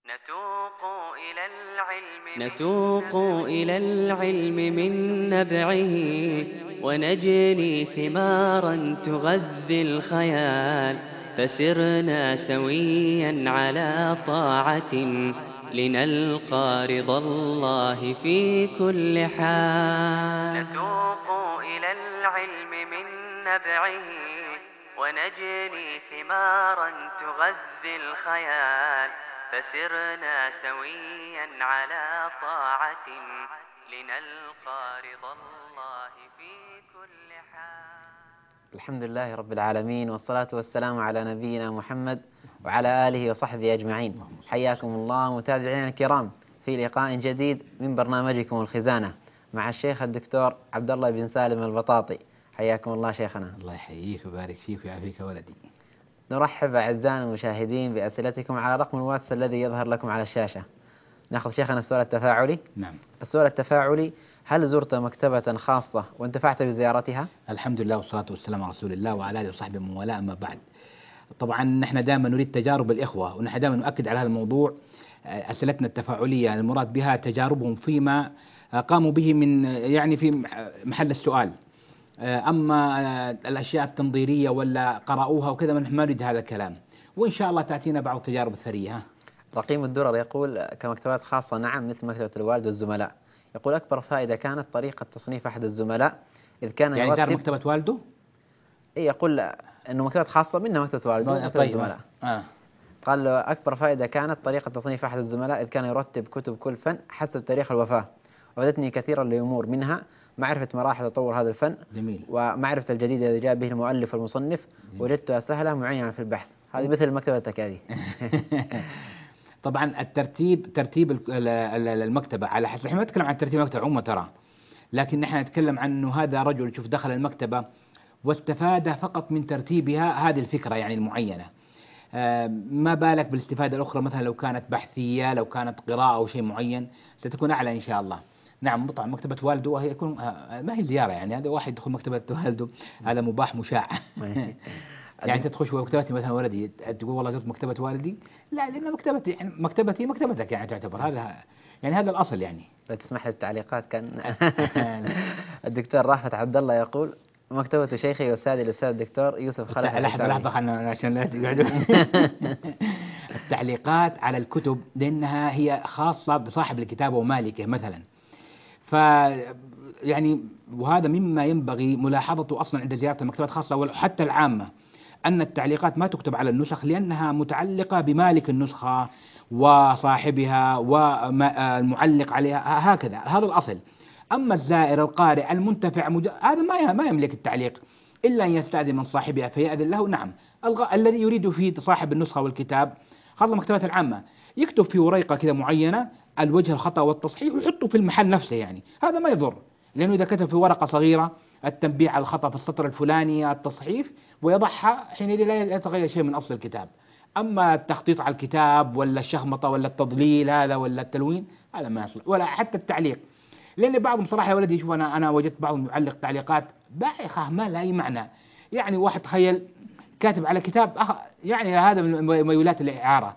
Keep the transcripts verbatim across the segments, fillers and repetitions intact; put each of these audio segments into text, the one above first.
نتوق إلى العلم نتوق إلى العلم من نبعه ونجني ثمارا تغذي الخيال، فسرنا سويا على طاعة لنلقى رضا الله في كل حال. نتوق إلى العلم من نبعه ونجني ثمارا تغذي الخيال، فسرنا سويا على طاعة لنلقى رضا الله في كل حال. الحمد لله رب العالمين، والصلاة والسلام على نبينا محمد وعلى آله وصحبه أجمعين. حياكم الله متابعينا الكرام في لقاء جديد من برنامجكم الخزانة مع الشيخ الدكتور عبد الله بن سالم البطاطي. حياكم الله شيخنا. الله يحييك ويبارك فيك ويعافيك ولدي. نرحب أعزائنا المشاهدين بأسئلتكم على رقم الواتس الذي يظهر لكم على الشاشة. نأخذ شيخنا السؤال التفاعلي. نعم. السؤال التفاعلي: هل زرت مكتبة خاصة وانتفعت بزيارتها؟ الحمد لله والصلاة والسلام على رسول الله وعلى آله وصحبه من والاه، أما بعد. طبعا نحن دائما نريد تجارب الإخوة، ونحن دائما نؤكد على هذا الموضوع. أسئلتنا التفاعلية المراد بها تجاربهم فيما قاموا به من يعني في محل السؤال. أما الأشياء التنظيرية ولا قرأوها وكذا ما نريد هذا الكلام، وإن شاء الله تأتينا بعض التجارب الثرية. رقيم الدرر يقول: كمكتبات خاصة نعم، مثل مكتبة الوالد والزملاء. يقول: أكبر فائدة كانت طريقة تصنيف أحد الزملاء إذ كان يعني زار يرتب. مكتبة والده؟ إيه، يقول أنه مكتبات خاصة منها مكتبة والده ومكتبة طيب. الزملاء. آه. قال له: أكبر فائدة كانت طريقة تصنيف أحد الزملاء إذ كان يرتب كتب كل فن حسب تاريخ الوفاة، وفادتني كثيرا لأمور، منها معرفة مراحل تطور هذا الفن. جميل. ومعرفة الجديد الذي جاء به المؤلف والمصنف. جميل. وجدتها سهلة معينة في البحث. هذه مثل مكتبتك هذه. طبعا الترتيب ترتيب المكتبة على حسب، احنا ما نتكلم عن ترتيب المكتبة عموما ترى، لكن نحن نتكلم عن انه هذا رجل شوف دخل المكتبة واستفاد فقط من ترتيبها هذه الفكرة يعني المعينة. آه ما بالك بالاستفادة الأخرى، مثلا لو كانت بحثية، لو كانت قراءة أو شيء معين ستكون أعلى إن شاء الله. نعم طبعا مكتبة والده وهي يكون آه ما هي زيارة، يعني هذا واحد يدخل مكتبة والده هذا مباح مشاع. يعني انت تخش مكتبتي مثلا ولدي تقول والله زرت مكتبة والدي، لا لأن مكتبتي يعني مكتبتي مكتبتك يعني تعتبر هذا يعني هذا الأصل يعني. لا تسمح لي التعليقات كان. الدكتور رافت عبد الله يقول: مكتبة شيخي وأستاذي الأستاذ الدكتور يوسف خلف. لحظة لحظة خلنا عشان لا تقعدوا. التعليقات على الكتب لأنها هي خاصة بصاحب الكتاب ومالكه مثلا، ف يعني وهذا مما ينبغي ملاحظته أصلا عند زيارة المكتبات الخاصة وحتى العامة، أن التعليقات ما تكتب على النسخ لأنها متعلقة بمالك النسخة وصاحبها والمعلق عليها هكذا، هذا الأصل. أما الزائر القارئ المنتفع مج... هذا ما ما يملك التعليق إلا أن يستأذن من صاحبها فيأذن له. نعم الغ... الذي يريد يفيد صاحب النسخة والكتاب خاصة المكتبات العامة يكتب في ورقة كذا معينة الوجه الخطأ والتصحيح ويحطه في المحل نفسه، يعني هذا ما يضر، لأنه إذا كتب في ورقة صغيرة التنبيه على الخطأ في السطر الفلاني التصحيح ويضعها حينئذ لا يتغير شيء من أصل الكتاب. أما التخطيط على الكتاب ولا الشخمطة ولا التضليل هذا ولا التلوين هذا ما يصلح، ولا حتى التعليق، لأن بعضهم صراحة يا ولدي يشوف أنا أنا وجدت بعضهم يعلق تعليقات بايخة ما لها أي معنى. يعني واحد تخيل كاتب على كتاب أخ... يعني هذا من ميولات الإعارة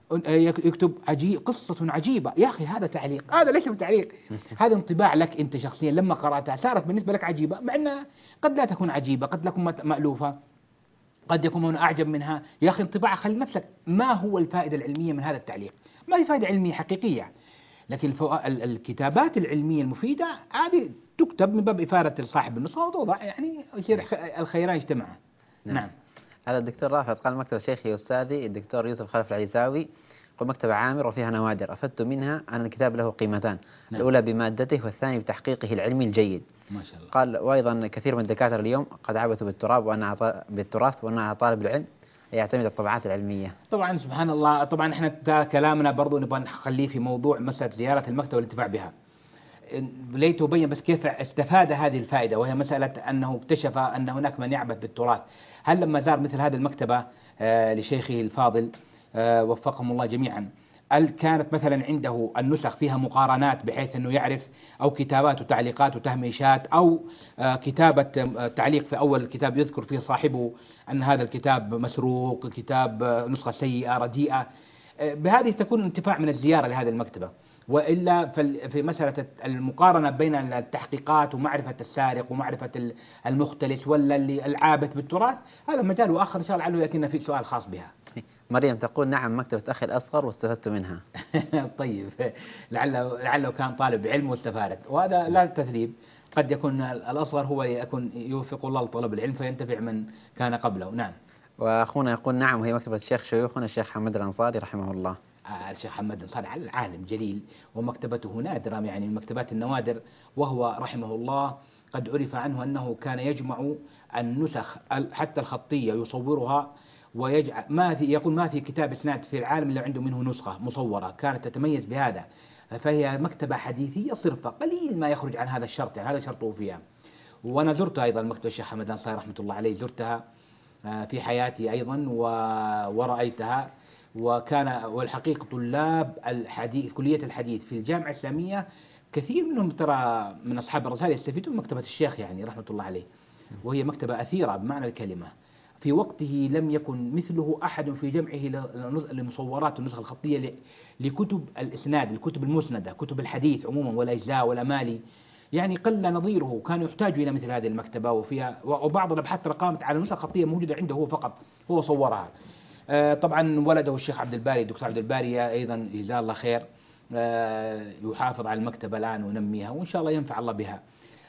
يكتب عجيب قصة عجيبة، يا أخي هذا تعليق، هذا ليس تعليق، هذا انطباع لك أنت شخصيا لما قرأتها صارت بالنسبة لك عجيبة، مع أنها قد لا تكون عجيبة، قد تكون مألوفة، قد يكون من أعجب منها. يا أخي انطباع خلي نفسك، ما هو الفائدة العلمية من هذا التعليق؟ ما هي فائدة علمية حقيقية. لكن الفو... الكتابات العلمية المفيدة هذه تكتب من باب إفادة صاحب النسخة وتوضع يعني يصير الخيران يجتمعا. نعم, نعم. هذا الدكتور رافت قال: مكتبة شيخي وأستاذي الدكتور يوسف خلف العيساوي، قل مكتبة عامر وفيها نوادر، أفدت منها أن الكتاب له قيمتان. نعم. الأولى بمادته والثاني بتحقيقه العلمي الجيد. ما شاء الله. قال: وأيضا كثير من الدكاترة اليوم قد عبثوا بالتراب وأنا بالتراث وأنا على طالب العلم يعتمد الطبعات العلمية. طبعا سبحان الله، طبعا احنا كلامنا برضو نبغى نخليه في موضوع مسألة زيارة المكتبة والانتفاع بها. ليت أبين بس كيف استفاد هذه الفائدة، وهي مسألة أنه اكتشف أن هناك من يعبث بالتراث. هل لما زار مثل هذه المكتبة آه لشيخه الفاضل آه وفقهم الله جميعا، هل كانت مثلا عنده النسخ فيها مقارنات بحيث أنه يعرف، أو كتابات وتعليقات وتهميشات، أو آه كتابة آه تعليق في أول الكتاب يذكر فيه صاحبه أن هذا الكتاب مسروق، كتاب آه نسخة سيئة رديئة؟ بهذه تكون انتفاع من الزيارة لهذه المكتبة. وإلا في مسألة المقارنة بين التحقيقات ومعرفة السارق ومعرفة المختلس ولا اللي العابث بالتراث، هذا مجال آخر إن شاء الله، لعله يأتينا في سؤال خاص بها. مريم تقول نعم مكتبة أخي الأصغر واستفدت منها. طيب، لعله لعله كان طالب علم واستفادت، وهذا لا تثريب، قد يكون الأصغر هو يكون يوفق الله لطلب العلم فينتفع من كان قبله. نعم. وأخونا يقول نعم وهي مكتبة الشيخ شيوخنا الشيخ حمد الأنصاري رحمه الله. الشيخ حمد الأنصاري عالم جليل ومكتبته نادرة، يعني من مكتبات النوادر، وهو رحمه الله قد عرف عنه أنه كان يجمع النسخ حتى الخطية يصورها ويجعل ما في، يقول ما في كتاب إسناد في العالم إلا عنده منه نسخة مصورة، كانت تتميز بهذا. فهي مكتبة حديثية صرفة، قليل ما يخرج عن هذا الشرط، يعني هذا شرطه فيها. وأنا زرتها أيضا مكتبة الشيخ حمد الأنصاري رحمة الله عليه، زرتها في حياتي أيضا ورأيتها. وكان والحقيقة طلاب الحديث كلية الحديث في الجامعة الإسلامية كثير منهم ترى من أصحاب الرسائل يستفيدون من مكتبة الشيخ يعني رحمة الله عليه، وهي مكتبة أثيرة بمعنى الكلمة. في وقته لم يكن مثله أحد في جمعه لمصورات النسخ الخطية لكتب الإسناد، الكتب المسندة، كتب الحديث عموما والأجزاء والأمالي، يعني قل نظيره. كان يحتاج إلى مثل هذه المكتبة، وفيها وبعض الأبحاث ترى قامت على نسخ خطية موجودة عنده هو فقط، هو صورها. طبعا ولده الشيخ عبد الباري الدكتور عبد الباري أيضا جزاه الله خير يحافظ على المكتبة الآن وينميها، وإن شاء الله ينفع الله بها.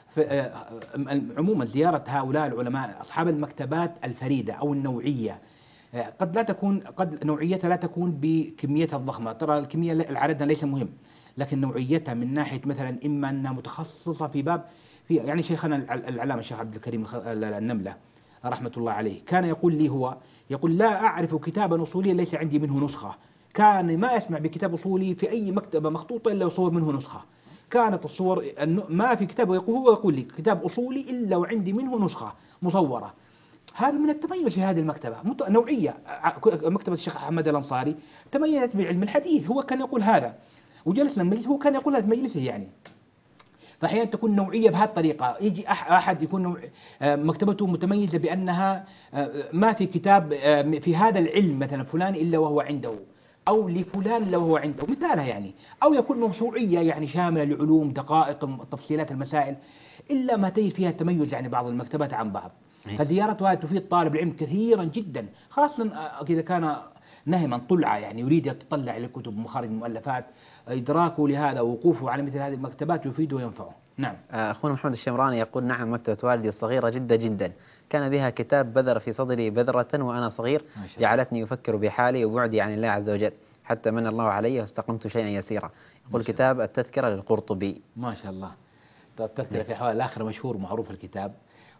عموما زيارة هؤلاء العلماء أصحاب المكتبات الفريدة أو النوعية قد لا تكون قد نوعيتها لا تكون بكميتها الضخمة، ترى الكمية العدد ليس مهم، لكن نوعيتها من ناحية مثلا إما أنها متخصصة في باب في يعني شيخنا العلامة الشيخ عبد الكريم النملة رحمة الله عليه كان يقول لي هو يقول لا أعرف كتابا أصوليا ليس عندي منه نسخة، كان ما أسمع بكتاب أصولي في أي مكتبة مخطوطة إلا يصور منه نسخة، كانت الصور ما في كتاب، يقول هو يقول لي كتاب أصولي إلا وعندي منه نسخة مصورة. هذا من التميز في هذه المكتبة نوعية. مكتبة الشيخ أحمد الأنصاري تميزت بعلم الحديث، هو كان يقول هذا، وجلسنا مجلس هو كان يقول هذا مجلسه يعني. فأحيانا تكون نوعية بهذه الطريقة، يجي أحد يكون مكتبته متميزة بأنها ما في كتاب في هذا العلم مثلا فلان إلا وهو عنده، أو لفلان إلا وهو عنده مثالها يعني، أو يكون موسوعية يعني شاملة لعلوم دقائق تفصيلات المسائل، إلا ما تجد فيها تميز يعني بعض المكتبات عن بعض. فزيارتها تفيد طالب العلم كثيرا جدا، خاصة إذا كان نهما طلعة يعني يريد يتطلع إلى كتب مخارج المؤلفات، إدراكه لهذا ووقوفه على مثل هذه المكتبات يفيده وينفعه. نعم. أخونا محمد الشمراني يقول نعم مكتبة والدي الصغيرة جدا جدا، كان بها كتاب بذر في صدري بذرة وأنا صغير جعلتني أفكر بحالي وبعدي عن الله عز وجل حتى من الله علي واستقمت شيئا يسيرا. يقول كتاب التذكرة للقرطبي. ما شاء الله. التذكرة في حوالي الآخر مشهور معروف الكتاب،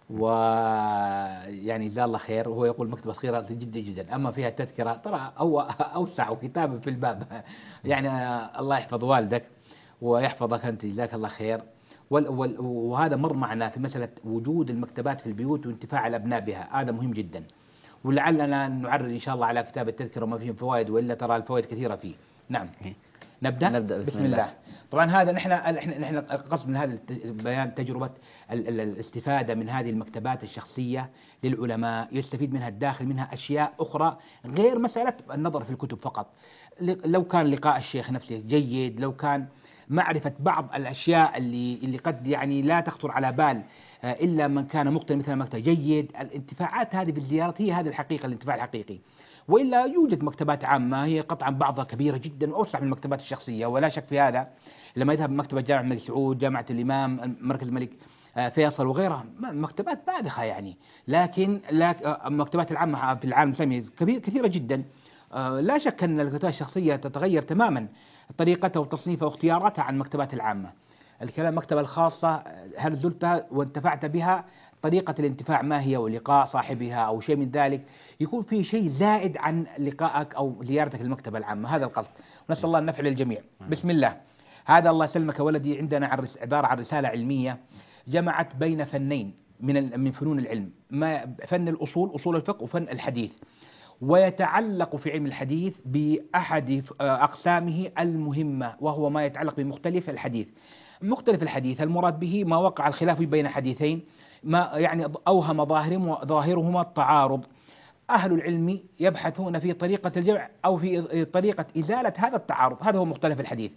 ويعني جزاه الله خير، وهو يقول مكتبة صغيرة جدا جدا، أما فيها التذكرة ترى هو أوسع كتاب في الباب يعني. الله يحفظ والدك ويحفظك أنت جزاك الله خير. وهذا مر معنا في مسألة وجود المكتبات في البيوت وانتفاع الأبناء بها، هذا مهم جدا، ولعلنا نعرض إن شاء الله على كتاب التذكرة وما فيه فوائد، وإلا ترى الفوائد كثيرة فيه. نعم. نبدأ؟ نبدأ بسم, بسم الله. الله. طبعا هذا نحن نحن نحن قصد من هذا البيان تجربة الاستفادة من هذه المكتبات الشخصية للعلماء، يستفيد منها الداخل منها أشياء أخرى غير مسألة النظر في الكتب فقط. لو كان لقاء الشيخ نفسه جيد، لو كان معرفة بعض الأشياء اللي اللي قد يعني لا تخطر على بال إلا من كان مقتنع مثل المكتبة جيد، الانتفاعات هذه بالزيارات هي هذه الحقيقة، الانتفاع الحقيقي. وإلا يوجد مكتبات عامة هي قطعا بعضها كبيرة جدا وأوسع من المكتبات الشخصية، ولا شك في هذا. لما يذهب مكتبة جامعة الملك سعود، جامعة الإمام، مركز الملك فيصل وغيرها، مكتبات باذخة يعني، لكن المكتبات العامة في العالم الإسلامي كثيرة جدا. لا شك أن المكتبات الشخصية تتغير تماما طريقتها وتصنيفها واختياراتها عن المكتبات العامة. الكلام المكتبة الخاصة هل زرتها وانتفعت بها، طريقة الانتفاع ما هي، ولقاء صاحبها أو شيء من ذلك، يكون في شيء زائد عن لقائك أو زيارتك للمكتبة العامة، هذا القصد. نسأل الله النفع للجميع. بسم الله. هذا الله يسلمك ولدي عندنا عبارة عن رسالة علمية جمعت بين فنين من من فنون العلم، ما فن الأصول أصول الفقه وفن الحديث، ويتعلق في علم الحديث بأحد أقسامه المهمة، وهو ما يتعلق بمختلف الحديث. مختلف الحديث المراد به ما وقع الخلاف بين حديثين، ما يعني أوهم ظاهرهما التعارض، أهل العلم يبحثون في طريقة الجمع أو في طريقة إزالة هذا التعارض. هذا هو مختلف الحديث.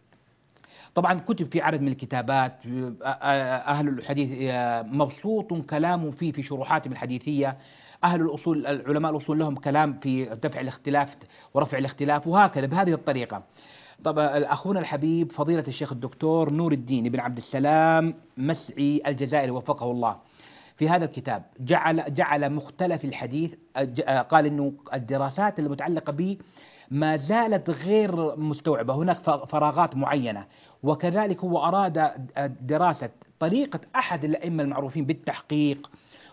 طبعا كتب في عدد من الكتابات، أهل الحديث مبسوط كلام فيه في شروحاتهم الحديثية. أهل الأصول العلماء الأصول لهم كلام في دفع الاختلاف ورفع الاختلاف، وهكذا بهذه الطريقة. طبعا أخونا الحبيب فضيلة الشيخ الدكتور نور الدين بن عبد السلام مسعي الجزائري وفقه الله في هذا الكتاب جعل جعل مختلف الحديث، قال إنه الدراسات المتعلقة به ما زالت غير مستوعبة، هناك فراغات معينة. وكذلك هو أراد دراسة طريقة أحد الأئمة المعروفين بالتحقيق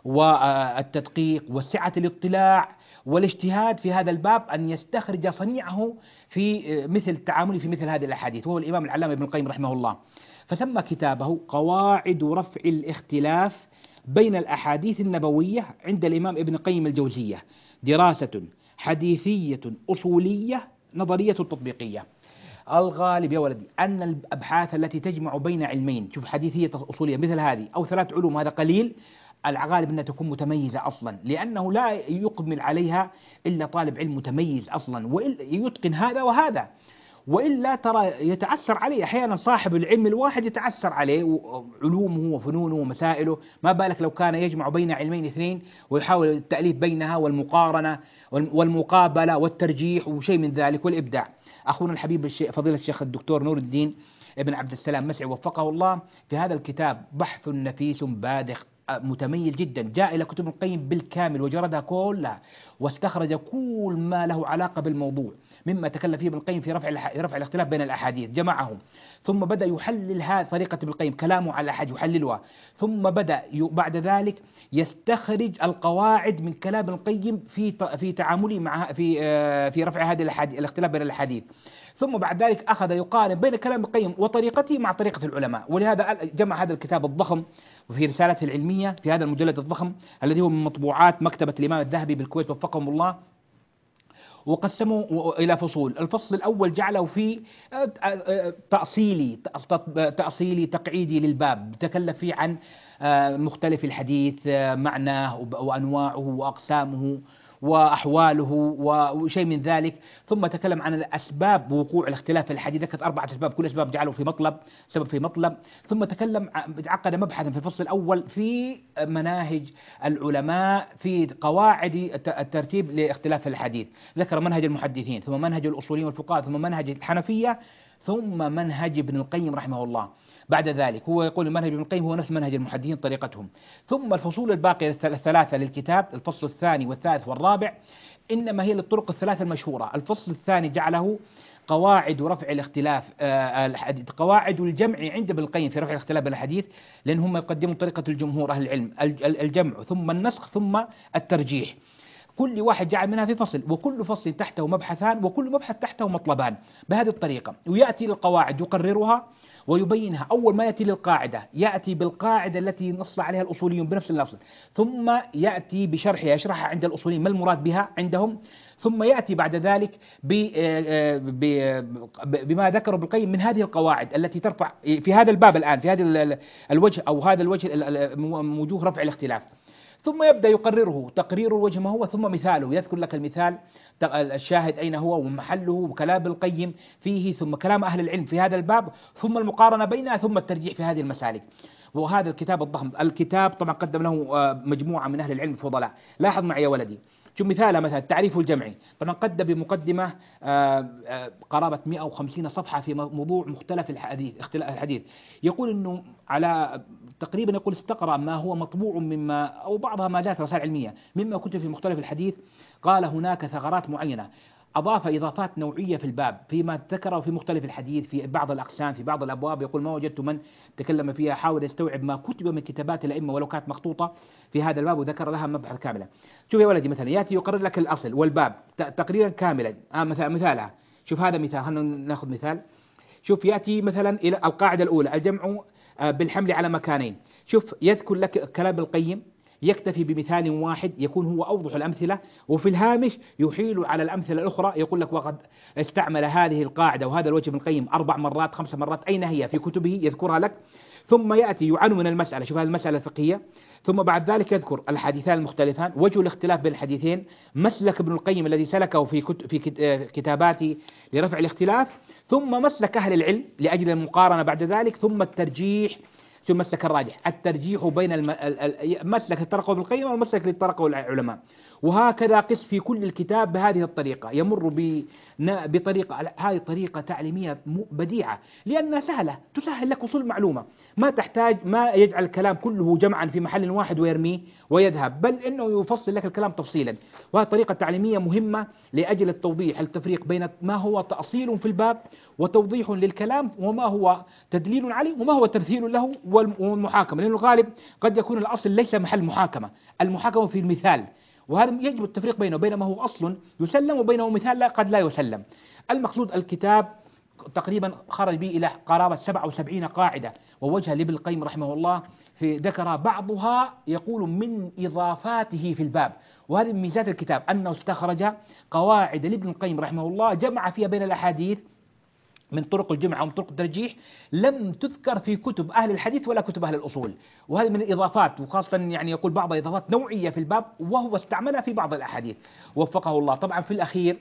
والتدقيق وسعة الاطلاع والاجتهاد في هذا الباب، أن يستخرج صنيعه في مثل التعامل في مثل هذه الأحاديث، وهو الإمام العلامة ابن القيم رحمه الله. فسمى كتابه قواعد رفع الاختلاف بين الأحاديث النبوية عند الإمام ابن القيم الجوزية، دراسة حديثية أصولية نظرية تطبيقية. الغالب يا ولدي أن الأبحاث التي تجمع بين علمين، شوف حديثية أصولية مثل هذه أو ثلاث علوم، هذا قليل، الغالب أنها تكون متميزة أصلا، لأنه لا يقبل عليها إلا طالب علم متميز أصلا وإلا يتقن هذا وهذا، وإلا ترى يتعثر عليه أحيانا صاحب العلم الواحد يتعثر عليه علومه وفنونه ومسائله، ما بالك لو كان يجمع بين علمين اثنين ويحاول التأليف بينها والمقارنة والمقابلة والترجيح وشيء من ذلك والإبداع. أخونا الحبيب فضيلة الشيخ الدكتور نور الدين ابن عبد السلام مسعي وفقه الله في هذا الكتاب بحث نفيس بادخ متميز جدا، جاء إلى كتب القيم بالكامل وجردها كلها واستخرج كل ما له علاقة بالموضوع مما تكلم فيه ابن القيم في رفع رفع الاختلاف بين الأحاديث، جمعهم ثم بدأ يحلل هذه طريقة ابن القيم كلامه على الأحاديث يحللها، ثم بدأ بعد ذلك يستخرج القواعد من كلام ابن القيم في في تعامله مع في في رفع هذه الأحاديث الاختلاف بين الأحاديث، ثم بعد ذلك أخذ يقارن بين كلام ابن القيم وطريقته مع طريقة العلماء، ولهذا جمع هذا الكتاب الضخم وفي رسالته العلمية في هذا المجلد الضخم الذي هو من مطبوعات مكتبة الإمام الذهبي بالكويت وفقهم الله، وقسموا إلى فصول. الفصل الأول جعله في تأصيلي تأصيلي تقعيدي للباب، تكلم فيه عن مختلف الحديث معناه وأنواعه وأقسامه وأحواله وشيء من ذلك، ثم تكلم عن الأسباب وقوع الاختلاف في الحديث، ذكر أربعة أسباب كل أسباب جعله في مطلب سبب في مطلب، ثم تكلم عقد مبحثا في الفصل الأول في مناهج العلماء في قواعد الترتيب لاختلاف الحديث، ذكر منهج المحدثين ثم منهج الأصوليين والفقهاء ثم منهج الحنفية ثم منهج ابن القيم رحمه الله. بعد ذلك هو يقول منهج ابن القيم هو نفس منهج المحدثين طريقتهم. ثم الفصول الباقية الثلاثة للكتاب، الفصل الثاني والثالث والرابع، إنما هي للطرق الثلاثة المشهورة. الفصل الثاني جعله قواعد رفع الاختلاف الحديث، قواعد الجمع عند ابن القيم في رفع الاختلاف بين الحديث، لأن هم يقدمون طريقة الجمهور أهل العلم الجمع ثم النسخ ثم الترجيح، كل واحد جعل منها في فصل وكل فصل تحته مبحثان وكل مبحث تحته مطلبان بهذه الطريقة، ويأتي للقواعد يقررها ويبينها. أول ما يأتي للقاعدة يأتي بالقاعدة التي نص عليها الأصوليون بنفس اللفظ، ثم يأتي بشرحها يشرحها عند الأصوليين ما المراد بها عندهم، ثم يأتي بعد ذلك بما ذكر ابن القيم من هذه القواعد التي ترفع في هذا الباب الآن في هذا الوجه أو هذا الوجه وجوه رفع الاختلاف، ثم يبدأ يقرره تقرير الوجه ما هو ثم مثاله، يذكر لك المثال الشاهد أين هو ومحله وكلام ابن القيم فيه ثم كلام أهل العلم في هذا الباب ثم المقارنة بينها ثم الترجيح في هذه المسالك. وهذا الكتاب الضخم، الكتاب طبعا قدم له مجموعة من أهل العلم الفضلاء. لاحظ معي يا ولدي، شوف مثال مثلا التعريف الجمعي، طبعا قدم بمقدمة قرابة مئة وخمسين صفحة في موضوع مختلف الحديث اختلاف الحديث، يقول انه على تقريبا يقول استقرأ ما هو مطبوع مما او بعضها ما جاءت رسائل علمية مما كتب في مختلف الحديث، قال هناك ثغرات معينة، أضاف إضافات نوعية في الباب فيما ذكره في مختلف الحديث في بعض الأقسام في بعض الأبواب، يقول ما وجدت من تكلم فيها، حاول يستوعب ما كتب من كتابات الأئمة ولو كانت مخطوطة في هذا الباب وذكر لها مبحث كاملة. شوف يا ولدي مثلا يأتي يقرر لك الأصل والباب تقريرا كاملا، آه مثال مثالها، شوف هذا مثال، خلينا ناخذ مثال. شوف يأتي مثلا إلى القاعدة الأولى الجمع بالحمل على مكانين، شوف يذكر لك كلام القيم يكتفي بمثال واحد يكون هو أوضح الأمثلة، وفي الهامش يحيل على الأمثلة الأخرى، يقول لك وقد استعمل هذه القاعدة وهذا الوجه ابن القيم أربع مرات خمس مرات، أين هي في كتبه يذكرها لك، ثم يأتي يعنون المسألة، شوف هذه المسألة الفقهية، ثم بعد ذلك يذكر الحديثان المختلفان، وجه الاختلاف بين الحديثين، مسلك ابن القيم الذي سلكه في في كتاباته لرفع الاختلاف، ثم مسلك أهل العلم لأجل المقارنة بعد ذلك، ثم الترجيح، ثم مسلك الراجح، الترجيح بين المسلك اللي طرقه ابن القيم والمسلك اللي طرقه العلماء. وهكذا قس في كل الكتاب بهذه الطريقة، يمر بطريقة، هذه طريقة تعليمية بديعة لأنها سهلة، تسهل لك وصول المعلومة، ما تحتاج ما يجعل الكلام كله جمعا في محل واحد ويرميه ويذهب، بل إنه يفصل لك الكلام تفصيلا. وهذه طريقة تعليمية مهمة لأجل التوضيح، التفريق بين ما هو تأصيل في الباب وتوضيح للكلام، وما هو تدليل عليه وما هو تمثيل له والمحاكمة، لأن الغالب قد يكون الأصل ليس محل محاكمة، المحاكمة في المثال، وهذا يجب التفريق بينه وبين ما هو أصل يسلم وبينه مثال لا قد لا يسلم. المقصود الكتاب تقريبا خرج به إلى قرابة سبعة وسبعين قاعدة ووجه لابن القيم رحمه الله، في ذكر بعضها يقول من إضافاته في الباب. وهذه من ميزات الكتاب أنه استخرج قواعد لابن القيم رحمه الله جمع فيها بين الأحاديث من طرق الجمع ومن طرق الترجيح لم تذكر في كتب أهل الحديث ولا كتب أهل الأصول، وهذه من الإضافات، وخاصة يعني يقول بعض الإضافات نوعية في الباب وهو استعملها في بعض الأحاديث وفقه الله. طبعا في الأخير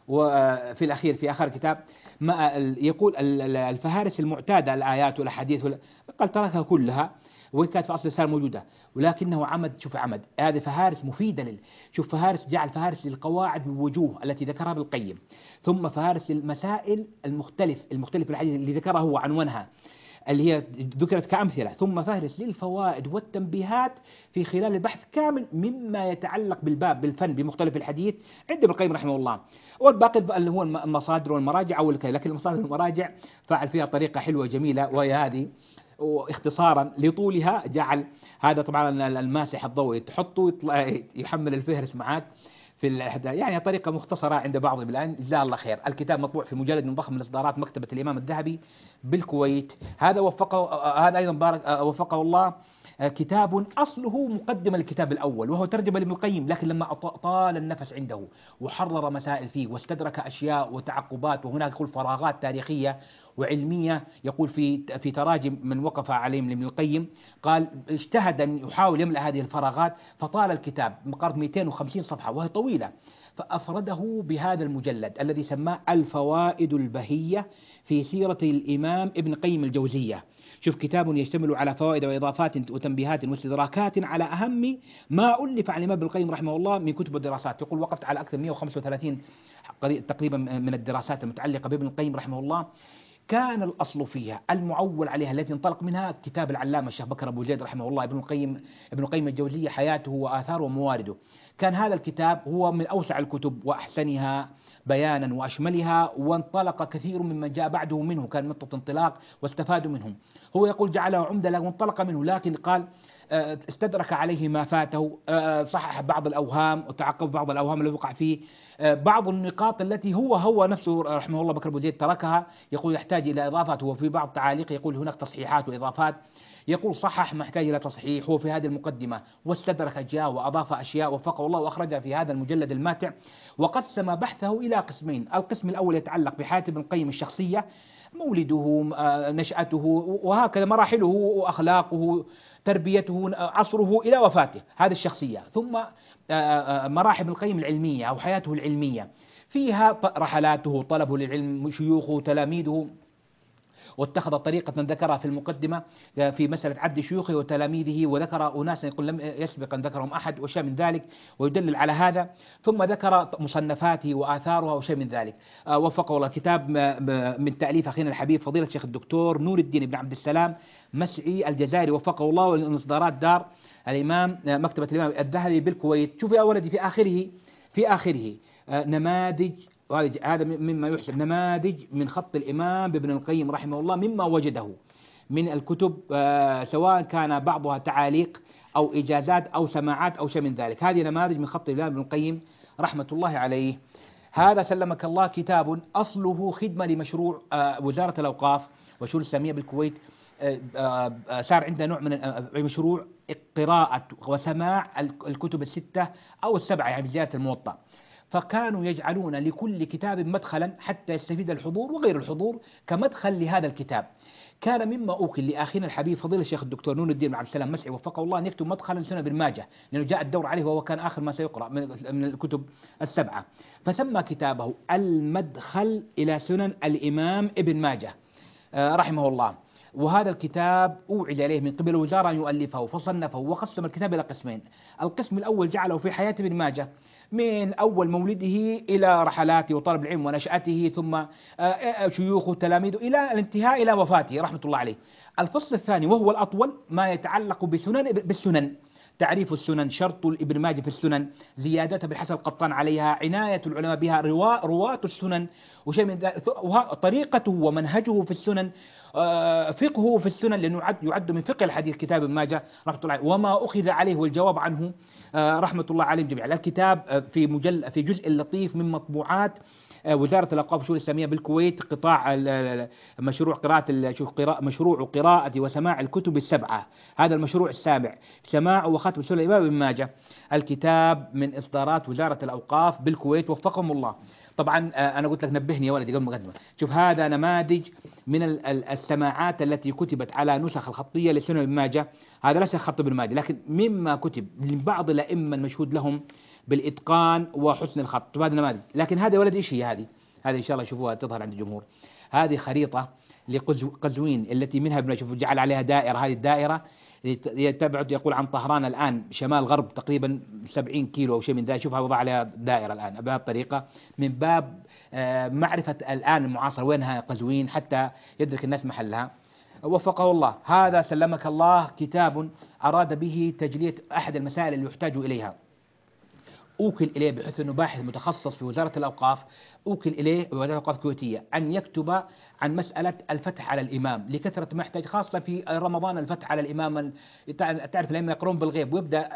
وفي الأخير في آخر الكتاب ما يقول الفهارس المعتادة الآيات والأحاديث قال تركها كلها وكانت في أصل الرسالة موجودة، ولكنه عمد، شوف عمد هذه فهارس مفيدة لل... شوف فهارس جعل فهارس للقواعد والوجوه التي ذكرها ابن القيم، ثم فهارس المسائل المختلف المختلف في الحديث اللي ذكرها هو عنوانها اللي هي ذكرت كأمثلة، ثم فهرس للفوائد والتنبيهات في خلال البحث كامل مما يتعلق بالباب بالفن بمختلف الحديث عند ابن القيم رحمه الله. والباقي اللي هو المصادر والمراجع أو الكي، لكن المصادر والمراجع فعل فيها طريقة حلوة جميلة، وهي هذه واختصارا لطولها جعل هذا طبعا الماسح الضوئي تحطه يحمل الفهرس معك في يعني طريقة مختصرة عند بعضهم الآن، جزاه الله خير. الكتاب مطبوع في مجلد ضخم من إصدارات مكتبة الإمام الذهبي بالكويت، هذا وفقه هذا أيضا بارك وفقه الله كتاب أصله مقدمة للكتاب الأول وهو ترجمة لابن القيم، لكن لما طال النفس عنده وحرر مسائل فيه واستدرك أشياء وتعقبات، وهناك يقول فراغات تاريخية وعلمية، يقول في في تراجم من وقف عليهم لابن القيم قال اجتهد أن يحاول يملأ هذه الفراغات فطال الكتاب مقارب مئتين وخمسين صفحة وهي طويلة، فأفرده بهذا المجلد الذي سماه الفوائد البهية في سيرة الإمام ابن قيم الجوزية. شوف كتاب يشتمل على فوائد وإضافات وتنبيهات واستدراكات على أهم ما ألف عن الإمام ابن القيم رحمه الله من كتب الدراسات. يقول وقفت على أكثر من مئة وخمسة وثلاثين تقريبا من الدراسات المتعلقة بابن القيم رحمه الله، كان الأصل فيها المعول عليها التي انطلق منها كتاب العلامة الشيخ بكر أبو زيد رحمه الله ابن القيم ابن القيم الجوزية حياته وآثاره وموارده. كان هذا الكتاب هو من أوسع الكتب وأحسنها بيانا وأشملها، وانطلق كثير ممن جاء بعده منه، كان نقطة انطلاق واستفادوا منهم. هو يقول جعله عمدة له وانطلق منه، لكن قال استدرك عليه ما فاته، صحح بعض الأوهام وتعقب بعض الأوهام التي وقع فيه، بعض النقاط التي هو هو نفسه رحمه الله بكر أبو زيد تركها، يقول يحتاج إلى إضافات. هو في بعض تعاليق يقول هناك تصحيحات وإضافات، يقول صحح ما يحتاج إلى تصحيح. هو في هذه المقدمة واستدرك جاء وأضاف أشياء وفقه الله وأخرجها في هذا المجلد الماتع، وقسم بحثه إلى قسمين. القسم الأول يتعلق بحياة ابن القيم الشخصية، مولده، نشأته، وهكذا مراحله وأخلاقه، تربيته، عصره إلى وفاته، هذه الشخصية. ثم مراحل ابن القيم العلمية أو حياته العلمية، فيها رحلاته، طلبه للعلم، شيوخه، تلاميذه، واتخذ طريقة ذكرها في المقدمة في مسألة عد شيوخه وتلاميذه، وذكر أناسا يقول لم يسبق أن ذكرهم أحد وشيء من ذلك ويدلل على هذا، ثم ذكر مصنفاته وآثارها وشيء من ذلك. وفقه الله كتاب من تأليف أخينا الحبيب فضيلة الشيخ الدكتور نور الدين بن عبد السلام مسعي الجزائري وفقه الله، والإصدارات دار الإمام مكتبة الإمام الذهبي بالكويت. شوف يا ولدي في آخره في آخره نماذج، هذا مما يحسب، نماذج من خط الإمام ابن القيم رحمه الله مما وجده من الكتب، سواء كان بعضها تعاليق أو إجازات أو سماعات أو شيء من ذلك. هذه نماذج من خط الإمام ابن القيم رحمة الله عليه. هذا سلمك الله كتاب أصله خدمة لمشروع وزارة الأوقاف والشؤون الإسلامية بالكويت. صار عندنا نوع من مشروع قراءة وسماع الكتب الستة أو السبعة يعني بزيادة الموطأ، فكانوا يجعلون لكل كتاب مدخلا حتى يستفيد الحضور وغير الحضور كمدخل لهذا الكتاب. كان مما أوكل لأخينا الحبيب فضيلة الشيخ الدكتور نور الدين بن عبد السلام مسعي وفقه الله أن يكتب مدخلا لسنن ابن ماجه، لأنه جاء الدور عليه وهو كان آخر ما سيقرأ من الكتب السبعة، فسمى كتابه المدخل إلى سنن الإمام ابن ماجه رحمه الله. وهذا الكتاب أوعد إليه من قبل الوزارة أن يؤلفه، فصنفه وقسم الكتاب إلى قسمين. القسم الأول جعله في حياة ابن ماجه من أول مولده إلى رحلاته وطلب العلم ونشأته، ثم شيوخه وتلاميذه إلى الانتهاء إلى وفاته رحمة الله عليه. الفصل الثاني وهو الأطول ما يتعلق بسنن بالسنن، تعريف السنن، شرط ابن ماجه في السنن، زيادتها بالحسن القطان عليها، عناية العلماء بها، رواة السنن وشيء من ذلك، طريقته ومنهجه في السنن، فقهه في السنن، لأنه يعد من فقه الحديث كتاب ابن ماجه رحمة الله عليه، وما أخذ عليه والجواب عنه رحمة الله عليهم جميعا. الكتاب في مجل في جزء لطيف من مطبوعات وزارة الأوقاف والشؤون الإسلامية بالكويت، قطاع مشروع قراءة مشروع قراءة وسماع الكتب السبعة، هذا المشروع السابع، سماع وختم سنن الإمام ابن ماجه. الكتاب من إصدارات وزارة الأوقاف بالكويت وفقهم الله. طبعا أنا قلت لك نبهني يا ولدي قبل المقدمة، شوف هذا نماذج من السماعات التي كتبت على نسخ الخطية لسنن ابن ماجه، هذا ليس خط ابن ماجه لكن مما كتب لبعض الأئمة المشهود لهم بالإتقان وحسن الخط، هذا نماذج. لكن هذا ولد إيش هي هذه؟ هذه إن شاء الله يشوفوها تظهر عند الجمهور. هذه خريطة لقزوين التي منها ابن شوف جعل عليها دائرة، هذه الدائرة تبعد يقول عن طهران الآن شمال غرب تقريبا سبعين كيلو أو شيء من ذلك، شوفها وضع عليها دائرة الآن بهذه الطريقة من باب معرفة الآن المعاصر وينها قزوين حتى يدرك الناس محلها. وفقه الله. هذا سلمك الله كتاب أراد به تجلية أحد المسائل اللي يحتاج إليها، أوكل إليه بحيث أنه باحث متخصص في وزارة الأوقاف، أوكل إليه وزارة الأوقاف الكويتية أن يكتب عن مسألة الفتح على الإمام لكثرة ما يحتاج، خاصة في رمضان الفتح على الإمام. تعرف الأئمة يقرون بالغيب ويبدأ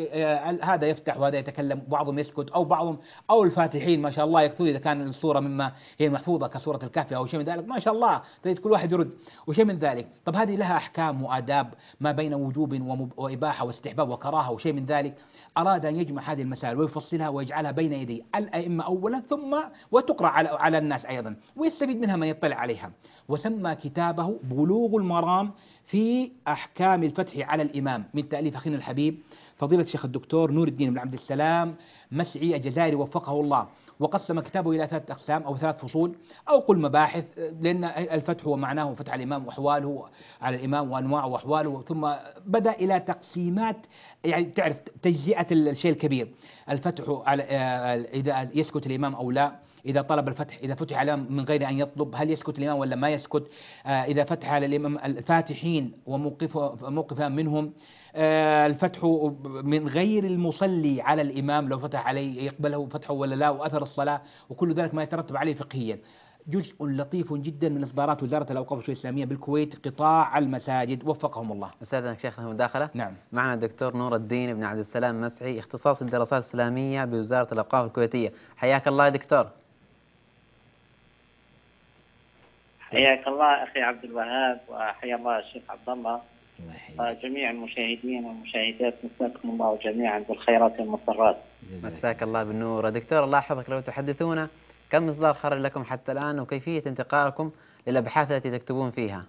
هذا يفتح وهذا يتكلم، بعضهم يسكت أو بعضهم أو الفاتحين ما شاء الله يكثر إذا كان الصورة مما هي محفوظة كسورة الكهف أو شيء من ذلك ما شاء الله تجد كل واحد يرد وشيء من ذلك. طب هذه لها أحكام وآداب ما بين وجوب وإباحة واستحباب وكراهة وشيء من ذلك. أراد أن يجمع هذه المسائل ويفصلها ويجعلها بين يدي الأئمة أولا ثم وتقرأ على على الناس أيضا ويستفيد منها من يطلع عليها. وسمى كتابه بلوغ المرام في أحكام الفتح على الإمام من تأليف أخينا الحبيب فضيلة الشيخ الدكتور نور الدين بن عبد السلام مسعي الجزائري وفقه الله. وقسم كتابه إلى ثلاث أقسام أو ثلاث فصول أو قل مباحث، لأن الفتح هو معناه فتح الإمام وأحواله على الإمام وأنواعه وأحواله، ثم بدأ إلى تقسيمات يعني تعرف تجزئة الشيء الكبير، الفتح على إذا يسكت الإمام أو لا، إذا طلب الفتح إذا فتح على من غير أن يطلب هل يسكت الإمام ولا ما يسكت، إذا فتح على الإمام الفاتحين وموقفه موقفا منهم، الفتح من غير المصلي على الإمام لو فتح عليه يقبله فتحه ولا لا، وأثر الصلاة وكل ذلك ما يترتب عليه فقهيا. جزء لطيف جدا من إصدارات وزارة الأوقاف والشؤون الإسلامية بالكويت قطاع المساجد وفقهم الله. أستاذنا شيخنا مداخلة. نعم. معنا الدكتور نور الدين بن عبد السلام مسعي اختصاص الدراسات الإسلامية بوزارة الأوقاف الكويتية. حياك الله يا دكتور. حياك الله أخي عبد الوهاب وحيا الله الشيخ عبد الله وجميع المشاهدين والمشاهدات، مساكم الله جميعا بالخيرات والمسرات. مساك الله بالنور. دكتور الله يحفظك، لو تحدثونا كم إصدار خرج لكم حتى الآن وكيفية انتقائكم للأبحاث التي تكتبون فيها؟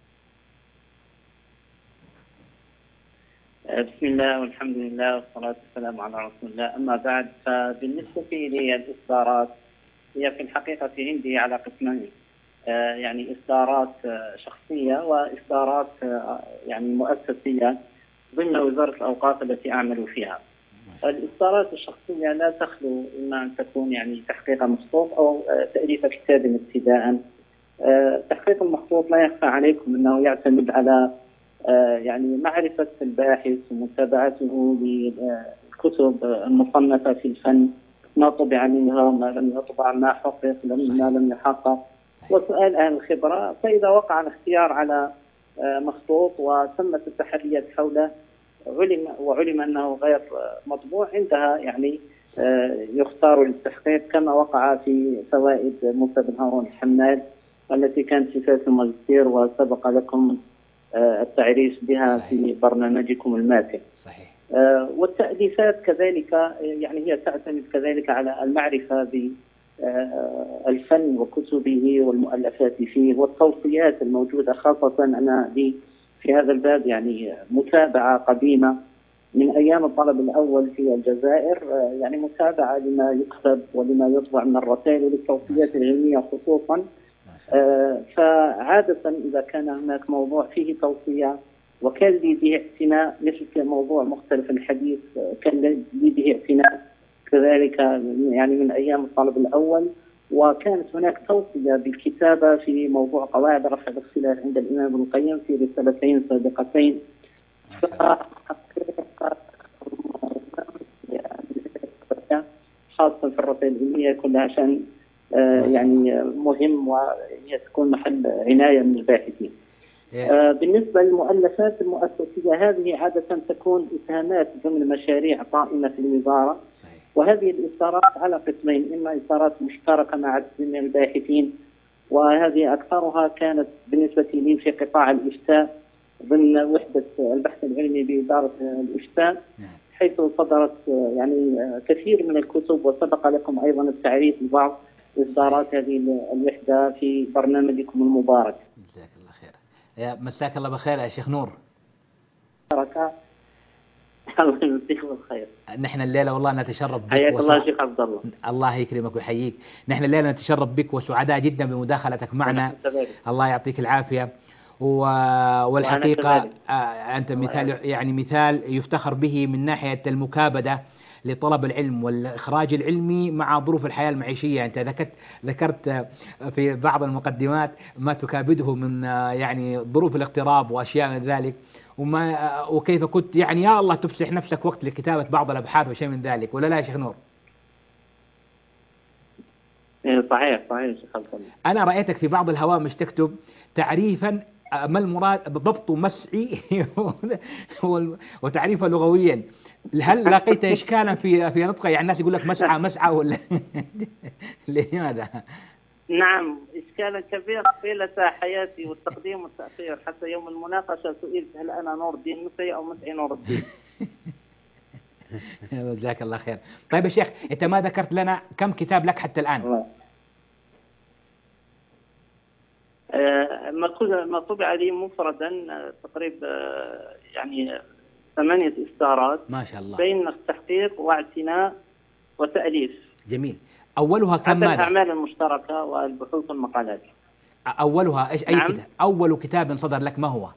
بسم الله والحمد لله والصلاة والسلام على رسول الله. أما بعد، فبالنسبة للإصدارات هي في الحقيقة عندي على قسمين، يعني إصدارات شخصية وإصدارات يعني مؤسسية ضمن وزارة الأوقاف التي أعمل فيها. الإصدارات الشخصية لا تخلو إما أن تكون يعني تحقيق مخطوط أو تأليف كتاب ابتداء. تحقيق المخطوط لا يخفى عليكم أنه يعتمد على يعني معرفة الباحث ومتابعته للكتب المصنفة في الفن، ما طبع منها، ما لم يطبع، ما حقق، ما لم يحقق، وسؤال أهل الخبرة. فإذا وقع الاختيار على مخطوط وتمت التحريات حوله علم وعلم أنه غير مطبوع، عندها يعني يختار للتحقيق، كما وقع في فوائد موسى بن هارون الحمال التي كانت في فائدة الماجستير وسبق لكم التعريف بها في برنامجكم الماتع. صحيح. والتأليفات كذلك يعني هي تعتمد كذلك على المعرفة الفن وكتبه والمؤلفات فيه والتوصيات الموجودة. خاصة أنا لي في هذا الباب يعني متابعة قديمة من أيام الطلب الأول في الجزائر، يعني متابعة لما يكتب ولما يطبع من الرسائل وللتوصيات العلمية خصوصا. فعادة إذا كان هناك موضوع فيه توصية وكان لي به اعتناء، مثل موضوع مختلف الحديث كان لي به اعتناء كذلك يعني من أيام الطلب الأول. وكانت هناك توصية بالكتابة في موضوع قواعد رفع الاختلاف عند الإمام ابن القيم في رسالتين سابقتين. خاصة في الرسائل العلمية كلها عشان يعني مهم وهي تكون محل عناية من الباحثين. بالنسبة للمؤلفات المؤسسية هذه عادة تكون إسهامات ضمن مشاريع قائمة في الوزارة، وهذه الإصدارات على قسمين: إما إصدارات مشتركة مع من الباحثين، وهذه أكثرها كانت بالنسبة لي في قطاع الإفتاء ضمن وحدة البحث العلمي بإدارة الإفتاء، حيث صدرت يعني كثير من الكتب، وسبق لكم أيضا التعريف ببعض إصدارات هذه الوحدة في برنامجكم المبارك. جزاك الله خير. يا مساك الله بخير يا شيخ نور. بركة. الله يجزيك بالخير. نحن الليلة والله نتشرف بك. حياك الله شيخ عبد الله. الله يكرمك ويحييك. نحن الليلة نتشرف بك وسعداء جدا بمداخلتك معنا. الله يعطيك العافية. والحقيقة أنت مثال يعني مثال يفتخر به من ناحية المكابدة لطلب العلم والإخراج العلمي مع ظروف الحياة المعيشية. أنت ذكرت ذكرت في بعض المقدمات ما تكابده من يعني ظروف الاغتراب وأشياء من ذلك، وما وكيف كنت يعني يا الله تفسح نفسك وقت لكتابة بعض الأبحاث وشيء من ذلك، ولا لا يا شيخ نور؟ صحيح صحيح شيخ عبد الله. أنا رأيتك في بعض الهوامش تكتب تعريفا ما المراد ضبط مسعي وتعريفا لغويا. هل لقيت إشكالا في في نطقه؟ يعني الناس يقول لك مسعى مسعى ولا لماذا؟ نعم إشكالا كبيرا طيلة حياتي والتقديم والتأخير، حتى يوم المناقشة سئلت هل أنا نور الدين مسعي أو مسعي نور الدين. جزاك الله خير. طيب يا شيخ أنت ما ذكرت لنا كم كتاب لك حتى الآن؟ ما طبع لي مفردا تقريبا يعني ثمانية إصدارات ما شاء الله بين التحقيق واعتناء وتأليف. جميل. أولها كم ماذا؟ الأعمال المشتركة والبحوث والمقالات. أولها إيش أي نعم. كتاب؟ أول كتاب صدر لك ما هو؟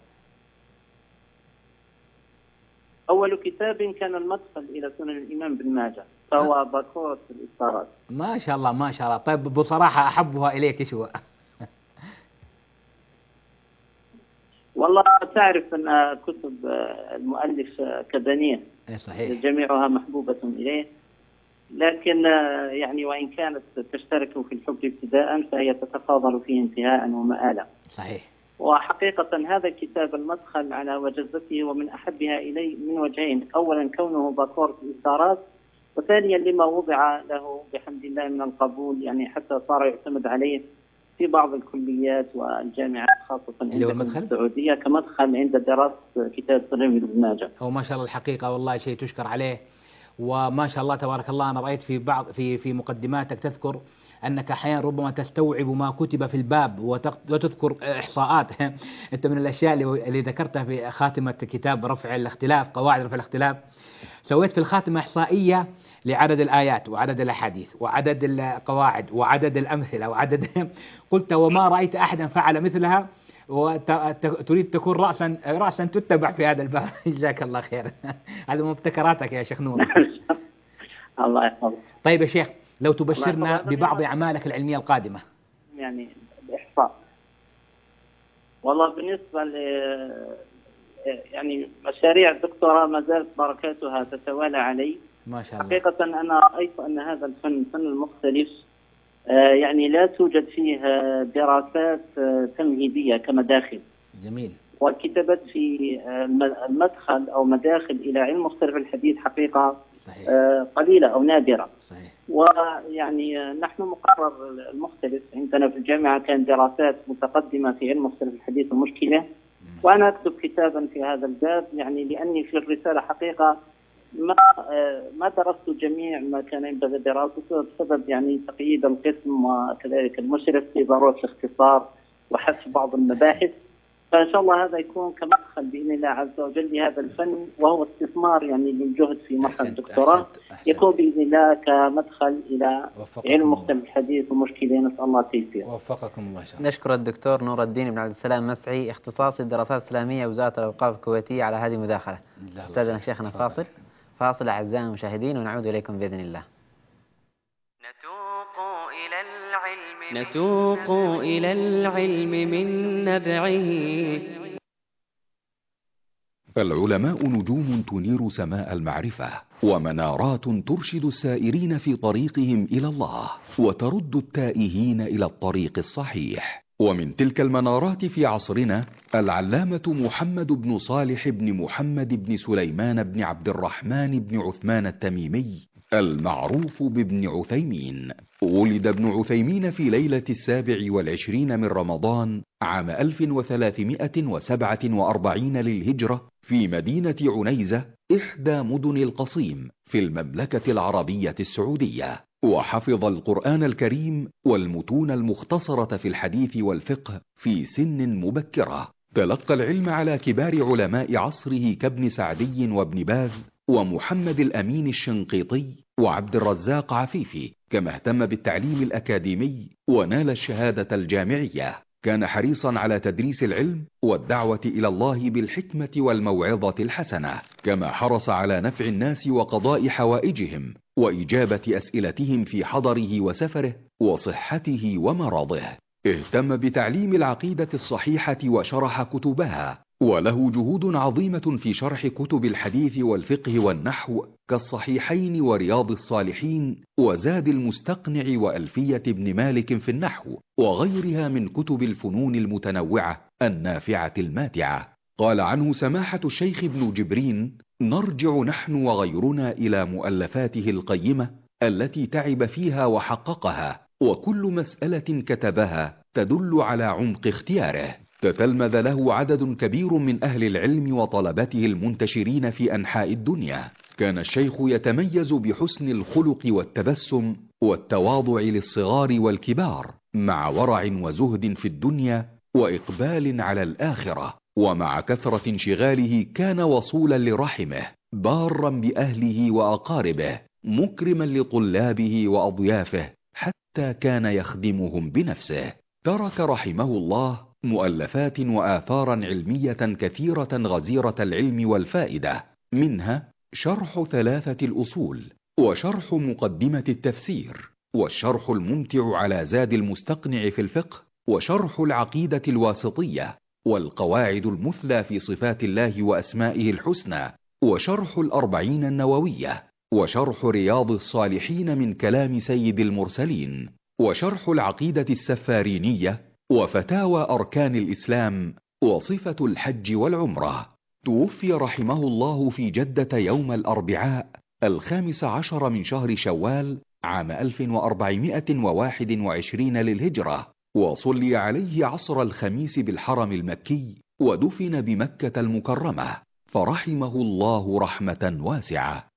أول كتاب كان المدخل إلى سنن الإمام بن ماجه، فهو باكورة الإصدارات. ما شاء الله ما شاء الله. طيب بصراحة أحبها إليك إيش هو؟ والله تعرف أن كتب المؤلف كبنية صحيح جميعها محبوبة إليه، لكن يعني وإن كانت تشترك في الحب ابتداء فهي تتفاضل فيه انتهاء ومآلا. صحيح. وحقيقة هذا الكتاب المدخل على وجزته ومن أحبها إلي من وجهين: أولا كونه باكورة الإصدارات، وثانيا لما وضع له بحمد الله من القبول، يعني حتى صار يعتمد عليه في بعض الكليات والجامعات خاصة في السعودية كمدخل عند دراسة كتاب سنن ابن ماجه. هو ما شاء الله الحقيقة والله شيء تشكر عليه، وما شاء الله تبارك الله. أنا رأيت في بعض في في مقدماتك تذكر أنك أحيانا ربما تستوعب ما كتب في الباب وتذكر إحصاءات. أنت من الأشياء اللي ذكرتها في خاتمة كتاب رفع الاختلاف، قواعد رفع الاختلاف، سويت في الخاتمة إحصائية لعدد الآيات وعدد الأحاديث وعدد القواعد وعدد الأمثلة وعدد قلت وما رأيت أحدا فعل مثلها، وتريد تكون رأسا رأسا تتبع في هذا الباب. جزاك الله خير. هذا مبتكراتك يا شيخ نور. الله يحفظك. طيب يا شيخ لو تبشرنا ببعض أعمالك العلمية القادمة. يعني الإحصاء والله بالنسبة ل يعني مشاريع الدكتوراه ما زالت بركاتها تتوالى علي. ما شاء الله. حقيقة أنا رأيت أن هذا الفن فن المختلف يعني لا توجد فيه دراسات تمهيدية كمداخل. جميل. والكتابات في المدخل أو مداخل إلى علم مختلف الحديث حقيقة صحيح. قليلة أو نادرة. صحيح. ويعني نحن مقرر المختلف عندنا في الجامعة كان دراسات متقدمة في علم مختلف الحديث والمشكلة، وأنا أكتب كتابا في هذا الباب، يعني لأني في الرسالة حقيقة ما آه، ما درست جميع ما كان ينبغي دراسته بسبب يعني تقييد القسم وكذلك المشرف في ضروره الاختصار وحذف بعض المباحث. فان شاء الله هذا يكون كمدخل باذن الله عز وجل لهذا الفن، وهو استثمار يعني للجهد في مرحله الدكتوراه، يكون باذن الله كمدخل الى علم مختلف الحديث ومشكله، نسال الله التيسير. وفقكم الله ان شاء الله. نشكر الدكتور نور الدين بن عبد السلام مسعي، اختصاصي الدراسات الإسلامية، وزارة الأوقاف الكويتية، على هذه المداخلة. استاذنا شيخنا فاصل فاصل أعزائنا المشاهدين، ونعود إليكم بإذن الله. نتوق إلى العلم نتوق إلى العلم من نبعه. العلماء نجوم تنير سماء المعرفة، ومنارات ترشد السائرين في طريقهم إلى الله، وترد التائهين إلى الطريق الصحيح. ومن تلك المنارات في عصرنا العلامة محمد بن صالح بن محمد بن سليمان بن عبد الرحمن بن عثمان التميمي، المعروف بابن عثيمين. ولد ابن عثيمين في ليلة السابع والعشرين من رمضان عام ألف وثلاثمائة وسبعة وأربعين للهجرة في مدينة عنيزة، إحدى مدن القصيم في المملكة العربية السعودية. وحفظ القرآن الكريم والمتون المختصرة في الحديث والفقه في سن مبكرة. تلقى العلم على كبار علماء عصره كابن سعدي وابن باز ومحمد الأمين الشنقيطي وعبد الرزاق عفيفي، كما اهتم بالتعليم الأكاديمي ونال الشهادة الجامعية. كان حريصا على تدريس العلم والدعوة إلى الله بالحكمة والموعظة الحسنة، كما حرص على نفع الناس وقضاء حوائجهم وإجابة أسئلتهم في حضره وسفره وصحته ومراضه. اهتم بتعليم العقيدة الصحيحة وشرح كتبها، وله جهود عظيمة في شرح كتب الحديث والفقه والنحو كالصحيحين ورياض الصالحين وزاد المستقنع وألفية ابن مالك في النحو، وغيرها من كتب الفنون المتنوعة النافعة الماتعة. قال عنه سماحة الشيخ ابن جبرين: نرجع نحن وغيرنا إلى مؤلفاته القيمة التي تعب فيها وحققها، وكل مسألة كتبها تدل على عمق اختياره. تتلمذ له عدد كبير من أهل العلم وطلبته المنتشرين في أنحاء الدنيا. كان الشيخ يتميز بحسن الخلق والتبسم والتواضع للصغار والكبار، مع ورع وزهد في الدنيا وإقبال على الآخرة. ومع كثرة انشغاله كان وصولا لرحمه، بارا بأهله وأقاربه، مكرما لطلابه وأضيافه، حتى كان يخدمهم بنفسه. ترك رحمه الله مؤلفات وآثارا علمية كثيرة غزيرة العلم والفائدة، منها شرح ثلاثة الأصول، وشرح مقدمة التفسير، والشرح الممتع على زاد المستقنع في الفقه، وشرح العقيدة الواسطية، والقواعد المثلى في صفات الله وأسمائه الحسنى، وشرح الأربعين النووية، وشرح رياض الصالحين من كلام سيد المرسلين، وشرح العقيدة السفارينية، وفتاوى أركان الإسلام، وصفة الحج والعمرة. توفي رحمه الله في جدة يوم الأربعاء الخامس عشر من شهر شوال عام ألف وأربعمائة وواحد وعشرين للهجرة، وصلي عليه عصر الخميس بالحرم المكي، ودفن بمكة المكرمة، فرحمه الله رحمة واسعة.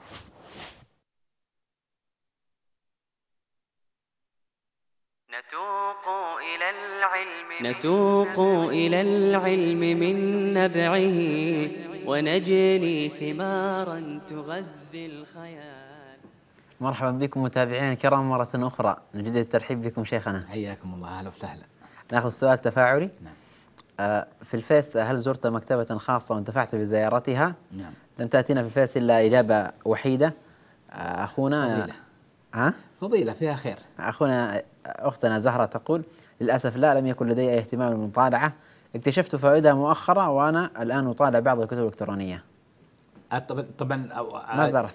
نتوق إلى العلم نتوق إلى العلم من نبعه، ونجني ثمارا تغذي الخيال. مرحبا بكم متابعينا الكرام مرة أخرى، نجدد الترحيب بكم شيخنا. حياكم الله، أهلا وسهلا. ناخذ سؤال تفاعلي. نعم. آه في الفيس: هل زرت مكتبة خاصة وانتفعت بزيارتها؟ نعم. لم تأتينا في الفيس إلا إجابة وحيدة. آه أخونا فضيلة. ها؟ فضيلة فيها خير. أخونا أختنا زهرة تقول: للأسف لا، لم يكن لدي أي اهتمام بالمطالعة، اكتشفت فوائدها مؤخرا وأنا الآن أطالع بعض الكتب الإلكترونية. طبعا ما زرت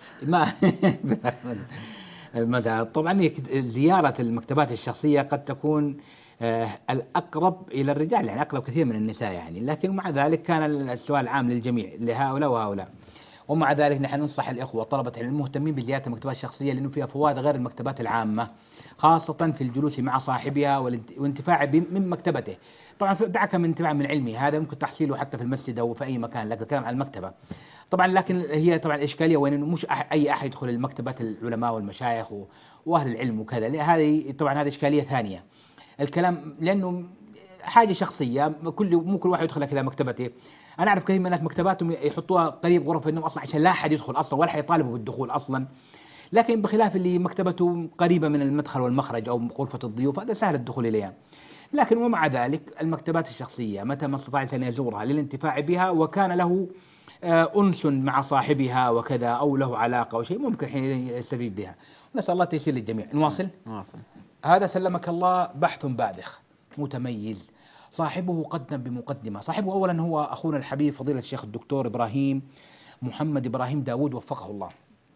ما طبعا زيارة المكتبات الشخصية قد تكون الأقرب إلى الرجال، يعني أقرب كثير من النساء يعني، لكن مع ذلك كان السؤال عام للجميع لهؤلاء وهؤلاء. ومع ذلك نحن ننصح الإخوة طلبة العلم المهتمين بزيارة المكتبات الشخصية، لأنه فيها فوائد غير المكتبات العامة، خاصة في الجلوس مع صاحبها والانتفاع من مكتبته. طبعا دعك من انتفاع من علمه، هذا ممكن تحصيله حتى في المسجد أو في أي مكان، لكن الكلام عن المكتبة طبعا. لكن هي طبعا الإشكالية وين إنه مش أي أحد يدخل المكتبات العلماء والمشايخ وأهل العلم وكذا، هذه طبعا هذه إشكالية ثانية. الكلام لأنه حاجة شخصية، كل مو كل واحد يدخل إلى مكتبته. أنا أعرف كثير من الناس مكتباتهم يحطوها قريب غرف النوم أصلا عشان لا أحد يدخل أصلا ولا حيطالبوا بالدخول أصلا. لكن بخلاف اللي مكتبته قريبة من المدخل والمخرج أو غرفة الضيوف هذا سهل الدخول إليها. لكن ومع ذلك المكتبات الشخصية متى ما استطاع الإنسان يزورها للانتفاع بها وكان له أنس مع صاحبها وكذا أو له علاقة أو شيء ممكن حين يستفيد بها. نسأل الله تيسير للجميع. نواصل. نواصل. هذا سلمك الله بحث باذخ متميز، صاحبه قدم بمقدمة. صاحبه أولا هو أخونا الحبيب فضيلة الشيخ الدكتور إبراهيم محمد إبراهيم داود وفقه الله.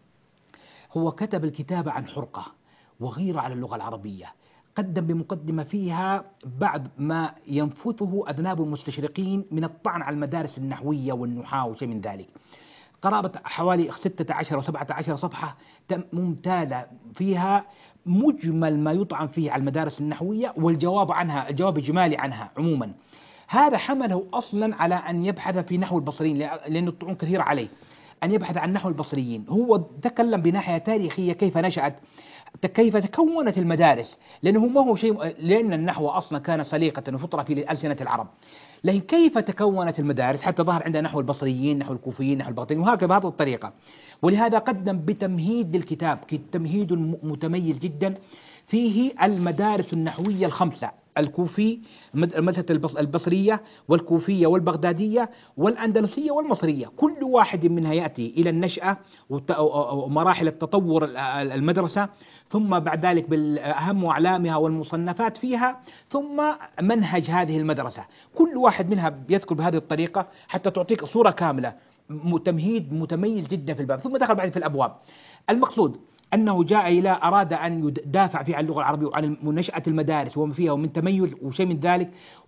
هو كتب الكتاب عن حرقة وغيرة على اللغة العربية، قدم بمقدمة فيها بعد ما ينفثه أذناب المستشرقين من الطعن على المدارس النحوية والنحاة وشيء من ذلك. قرابة حوالي ستة عشر أو سبعة عشر صفحة ممتازة فيها مجمل ما يطعن فيه على المدارس النحوية والجواب عنها، الجواب الجمالي عنها عموما. هذا حمله أصلا على أن يبحث في نحو البصريين لأن الطعون كثيرة عليه، أن يبحث عن نحو البصريين. هو تكلم بناحية تاريخية كيف نشأت، كيف تكونت المدارس، لأنه ما هو شيء، لأن النحو أصلا كان سليقة وفطرة في ألسنة العرب. لكن كيف تكونت المدارس حتى ظهر عندنا نحو البصريين، نحو الكوفيين، نحو البغداديين، وهكذا بهذه الطريقة. ولهذا قدم بتمهيد للكتاب، تمهيد متميز جدا فيه المدارس النحوية الخمسة: الكوفي، المدرسة البصرية والكوفية والبغدادية والأندلسية والمصرية. كل واحد منها يأتي إلى النشأة ومراحل التطور المدرسة، ثم بعد ذلك بالأهم أعلامها والمصنفات فيها، ثم منهج هذه المدرسة. كل واحد منها يذكر بهذه الطريقة حتى تعطيك صورة كاملة. تمهيد متميز جدا في الباب. ثم دخل بعد في الأبواب. المقصود أنه جاء إلى أراد أن يدافع فيه عن اللغة العربية وعن نشأة المدارس وما فيها ومن تميز وشيء من ذلك،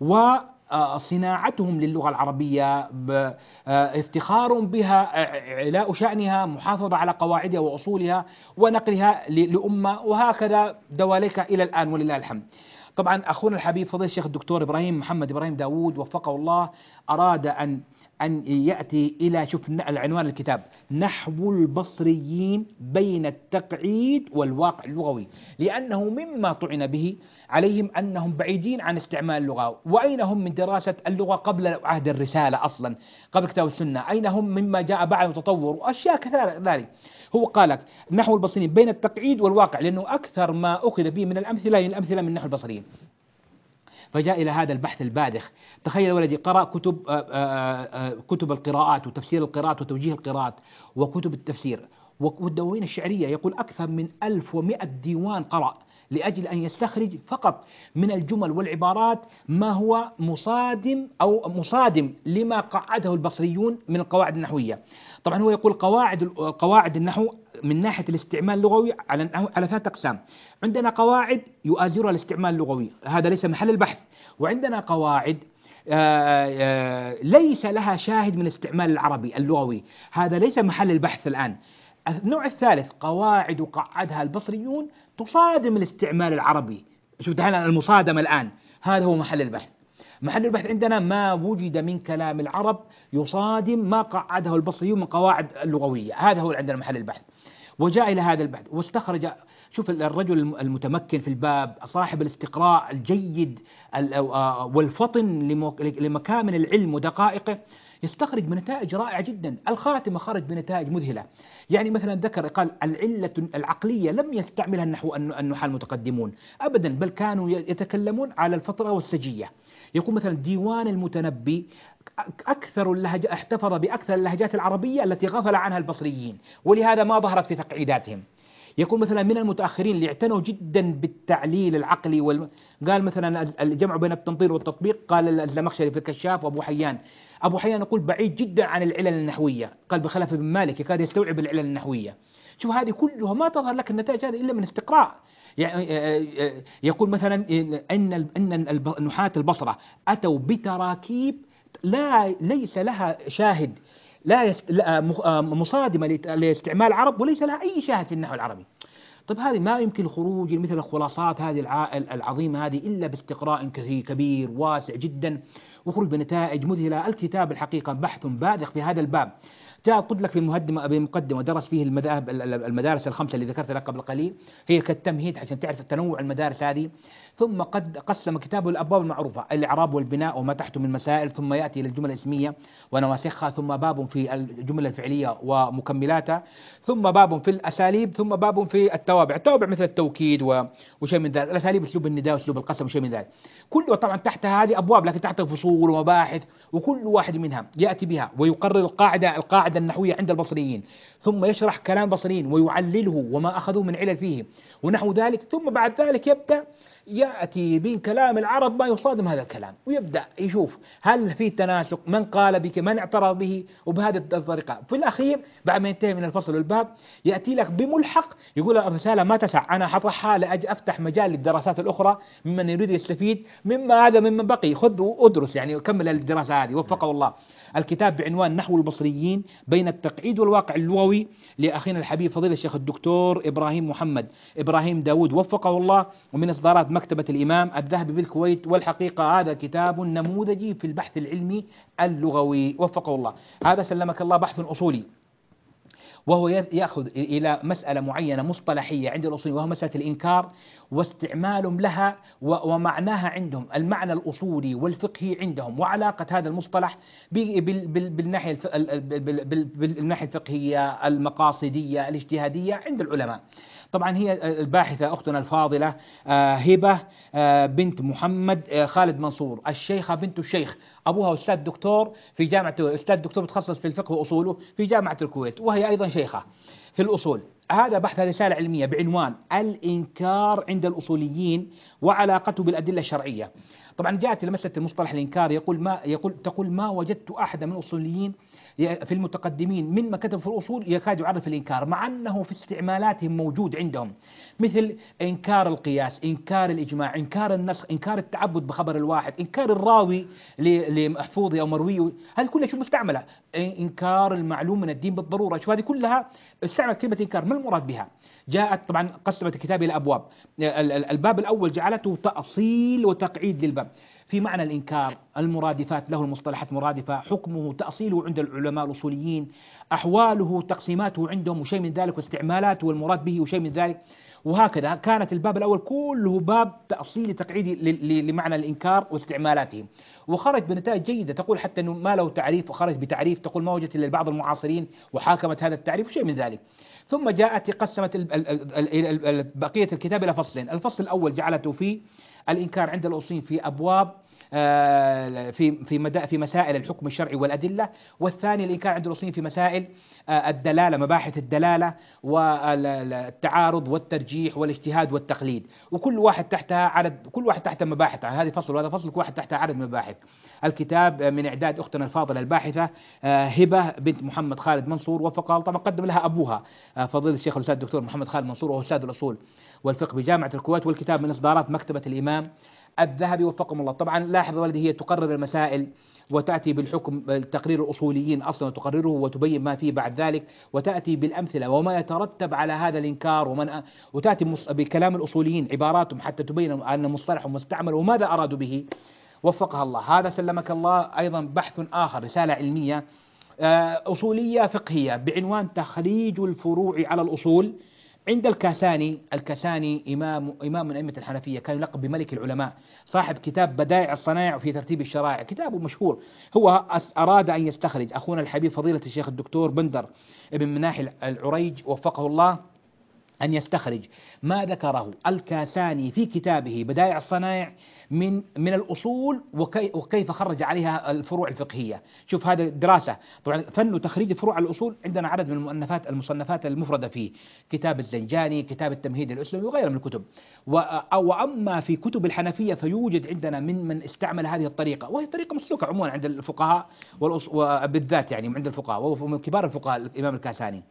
وصناعتهم للغة العربية، افتخار بها، علاء شأنها، محافظة على قواعدها وأصولها ونقلها لأمة، وهكذا دواليك إلى الآن ولله الحمد. طبعا أخونا الحبيب فضيلة الشيخ الدكتور إبراهيم محمد إبراهيم داود وفقه الله أراد أن أن يأتي إلى شوف العنوان الكتاب: نحو البصريين بين التقعيد والواقع اللغوي، لأنه مما طعن به عليهم أنهم بعيدين عن استعمال اللغة. وأين هم من دراسة اللغة قبل عهد الرسالة أصلا، قبل كتاب السنة؟ أين هم مما جاء بعد التطور وأشياء كثيرة ذلك؟ هو قال لك نحو البصريين بين التقعيد والواقع، لأنه أكثر ما أخذ به من الأمثلة الأمثلة من نحو البصريين. فجاء إلى هذا البحث الباذخ. تخيل ولدي قرأ كتب آآ آآ كتب القراءات وتفسير القراءات وتوجيه القراءات وكتب التفسير والدواوين الشعرية. يقول أكثر من ألف ومئة ديوان قرأ لأجل أن يستخرج فقط من الجمل والعبارات ما هو مصادم أو مصادم لما قعده البصريون من القواعد النحوية. طبعا هو يقول قواعد قواعد النحو من ناحية الاستعمال اللغوي على على ثلاث أقسام. عندنا قواعد يؤازرها الاستعمال اللغوي، هذا ليس محل البحث. وعندنا قواعد آآ آآ ليس لها شاهد من الاستعمال العربي اللغوي، هذا ليس محل البحث الآن. النوع الثالث قواعد قعدها البصريون تصادم الاستعمال العربي. شوف تعالى المصادمة الآن، هذا هو محل البحث. محل البحث عندنا ما وجد من كلام العرب يصادم ما قعده البصريون من قواعد اللغوية، هذا هو عندنا محل البحث. وجاء إلى هذا البحث واستخرج، شوف الرجل المتمكن في الباب، صاحب الاستقراء الجيد والفطن لمكامن العلم ودقائقه، يستخرج بنتائج رائعة جدا. الخاتمة خرج بنتائج مذهلة. يعني مثلا ذكر قال العلة العقلية لم يستعملها النحو النحاة المتقدمون أبدا، بل كانوا يتكلمون على الفطرة والسجية. يقول مثلا ديوان المتنبي أكثر اللهجات، احتفظ بأكثر اللهجات العربية التي غفل عنها البصريين، ولهذا ما ظهرت في تقعيداتهم. يقول مثلا من المتأخرين اللي اعتنوا جدا بالتعليل العقلي وال... قال مثلا الجمع بين التنطير والتطبيق، قال الزمخشري في الكشاف وأبو حيان. أبو حيان يقول بعيد جدا عن العلل النحوية، قال بخلاف ابن مالك يكاد يستوعب العلل النحوية. شوف هذه كلها ما تظهر لك النتائج هذه إلا من استقراء. يعني يقول مثلا أن أن نحاة البصرة أتوا بتراكيب لا ليس لها شاهد، لا, يست... لا مصادمة لاستعمال العرب، وليس لها أي شاهد في النحو العربي. طيب هذه ما يمكن الخروج مثل الخلاصات هذه الع- العظيمة هذه إلا باستقراء كثير كبير واسع جدا وخروج بنتائج مذهلة. الكتاب الحقيقة بحث بالغ في هذا الباب. جاء قلت لك في المقدمة بمقدمة درس فيه المذاهب المدارس الخمسة اللي ذكرت لك قبل قليل، هي كالتمهيد عشان تعرف التنوع المدارس هذه. ثم قد قسم كتابه الأبواب المعروفة: الإعراب والبناء وما تحته من مسائل، ثم يأتي إلى الجمل الاسمية ونواسخها، ثم باب في الجمل الفعلية ومكملاتها، ثم باب في الأساليب، ثم باب في التوابع. التوابع مثل التوكيد وشيء من ذلك، الأساليب أسلوب النداء وأسلوب القسم وشيء من ذلك. كله طبعا تحتها هذه أبواب، لكن تحتها فصول ومباحث، وكل واحد منها يأتي بها ويقرر القاعدة القاعدة النحوية عند البصريين، ثم يشرح كلام البصريين ويعلله وما أخذوه من علل فيه ونحو ذلك. ثم بعد ذلك يبدأ يأتي بين كلام العرب ما يصادم هذا الكلام، ويبدأ يشوف هل في تناسق، من قال بك، من اعترض به، وبهذه الطريقة. في الأخير بعد ما ينتهي من الفصل والباب يأتي لك بملحق يقول الرسالة ما تسع، أنا حطحها لأجل أفتح مجال للدراسات الأخرى ممن يريد يستفيد مما هذا ممن بقي، خذ وأدرس يعني وكمل الدراسة هذه وفقه الله. الكتاب بعنوان نحو البصريين بين التقعيد والواقع اللغوي لأخينا الحبيب فضيلة الشيخ الدكتور إبراهيم محمد إبراهيم داود وفقه الله، ومن إصدارات مكتبة الإمام الذهبي بالكويت. والحقيقة هذا كتاب نموذجي في البحث العلمي اللغوي وفقه الله. هذا سلمك الله بحث أصولي، وهو يأخذ إلى مسألة معينة مصطلحية عند الأصوليين، وهو مسألة الإنكار واستعمال لها ومعناها عندهم، المعنى الأصولي والفقهي عندهم، وعلاقة هذا المصطلح بالناحية بالناحية الفقهية المقاصدية الاجتهادية عند العلماء. طبعا هي الباحثة أختنا الفاضلة هبة بنت محمد خالد منصور، الشيخة بنت الشيخ، أبوها أستاذ دكتور في جامعة أستاذ دكتور متخصص في الفقه وأصوله في جامعة الكويت، وهي أيضا شيخة في الأصول. هذا بحث رسالة علمية بعنوان الإنكار عند الأصوليين وعلاقته بالأدلة الشرعية. طبعا جاءت لمسألة المصطلح الإنكار يقول ما يقول تقول ما وجدت أحد من الأصوليين في المتقدمين من ما كتب في الأصول يكاد يعرف الإنكار، مع أنه في استعمالاتهم موجود عندهم، مثل إنكار القياس، إنكار الإجماع، إنكار النسخ، إنكار التعبد بخبر الواحد، إنكار الراوي لمحفوظ أو مروي، هذه كلها شو مستعملة، إنكار المعلوم من الدين بالضرورة، شو هذه كلها استعمل كلمة إنكار. ما المراد بها؟ جاءت طبعا قسمت الكتاب إلى أبواب. الباب الأول جعلته تأصيل وتقعيد للباب في معنى الإنكار، المرادفات له، المصطلحات مرادفة، حكمه، تأصيله عند العلماء الأصوليين، أحواله، تقسيماته عندهم وشيء من ذلك، واستعمالاته والمراد به وشيء من ذلك. وهكذا كانت الباب الأول كله باب تأصيلي تقعيدي لمعنى الإنكار واستعمالاته، وخرج بنتائج جيدة. تقول حتى أنه ما له تعريف، وخرج بتعريف تقول ما وجدت إلا بعض المعاصرين وحاكمت هذا التعريف وشيء من ذلك. ثم جاءت قسمت بقية الكتاب إلى فصلين. الفصل الأول جعلته في الإنكار عند الأصوليين في أبواب في في في مسائل الحكم الشرعي والأدلة، والثاني الإنكار عند الأصوليين في مسائل الدلالة، مباحث الدلالة والتعارض والترجيح والاجتهاد والتقليد، وكل واحد تحتها عدد، كل واحد تحته مباحث، هذه فصل وهذا فصل، كل واحد تحته عدد مباحث. الكتاب من إعداد أختنا الفاضلة الباحثة هبة بنت محمد خالد منصور وفقها الله. طبعا قدم لها أبوها فضيلة الشيخ الأستاذ الدكتور محمد خالد منصور، وهو أستاذ الأصول والفقه بجامعة الكويت، والكتاب من إصدارات مكتبة الإمام الذهبي وفقهم الله. طبعا لاحظ ولدي هي تقرر المسائل وتأتي بالحكم تقرير الأصوليين أصلا وتقرره وتبين ما فيه بعد ذلك، وتأتي بالأمثلة وما يترتب على هذا الإنكار، ومن وتأتي بكلام الأصوليين عباراتهم حتى تبين أن مصطلح مستعمل وماذا أرادوا به وفقها الله. هذا سلمك الله أيضا بحث آخر، رسالة علمية أصولية فقهية بعنوان تخريج الفروع على الأصول عند الكاساني. الكاساني إمام إمام من أئمة الحنفية، كان يلقب بملك العلماء، صاحب كتاب بدائع الصنائع في ترتيب الشرائع، كتابه مشهور. هو أراد أن يستخرج أخونا الحبيب فضيلة الشيخ الدكتور بندر ابن مناحي العريج وفقه الله أن يستخرج ما ذكره الكاساني في كتابه بدائع الصنائع من من الأصول وكي وكيف خرج عليها الفروع الفقهية. شوف هذا دراسة. طبعا فن تخريج فروع الأصول عندنا عدد من المؤنفات المصنفات المفردة فيه، كتاب الزنجاني، كتاب التمهيد الإسلامي وغيره من الكتب. وأما في كتب الحنفية فيوجد عندنا من من استعمل هذه الطريقة، وهي طريقة مسلوكة عموما عند الفقهاء وبالذات يعني عند الفقهاء، وهو من كبار الفقهاء الإمام الكاساني.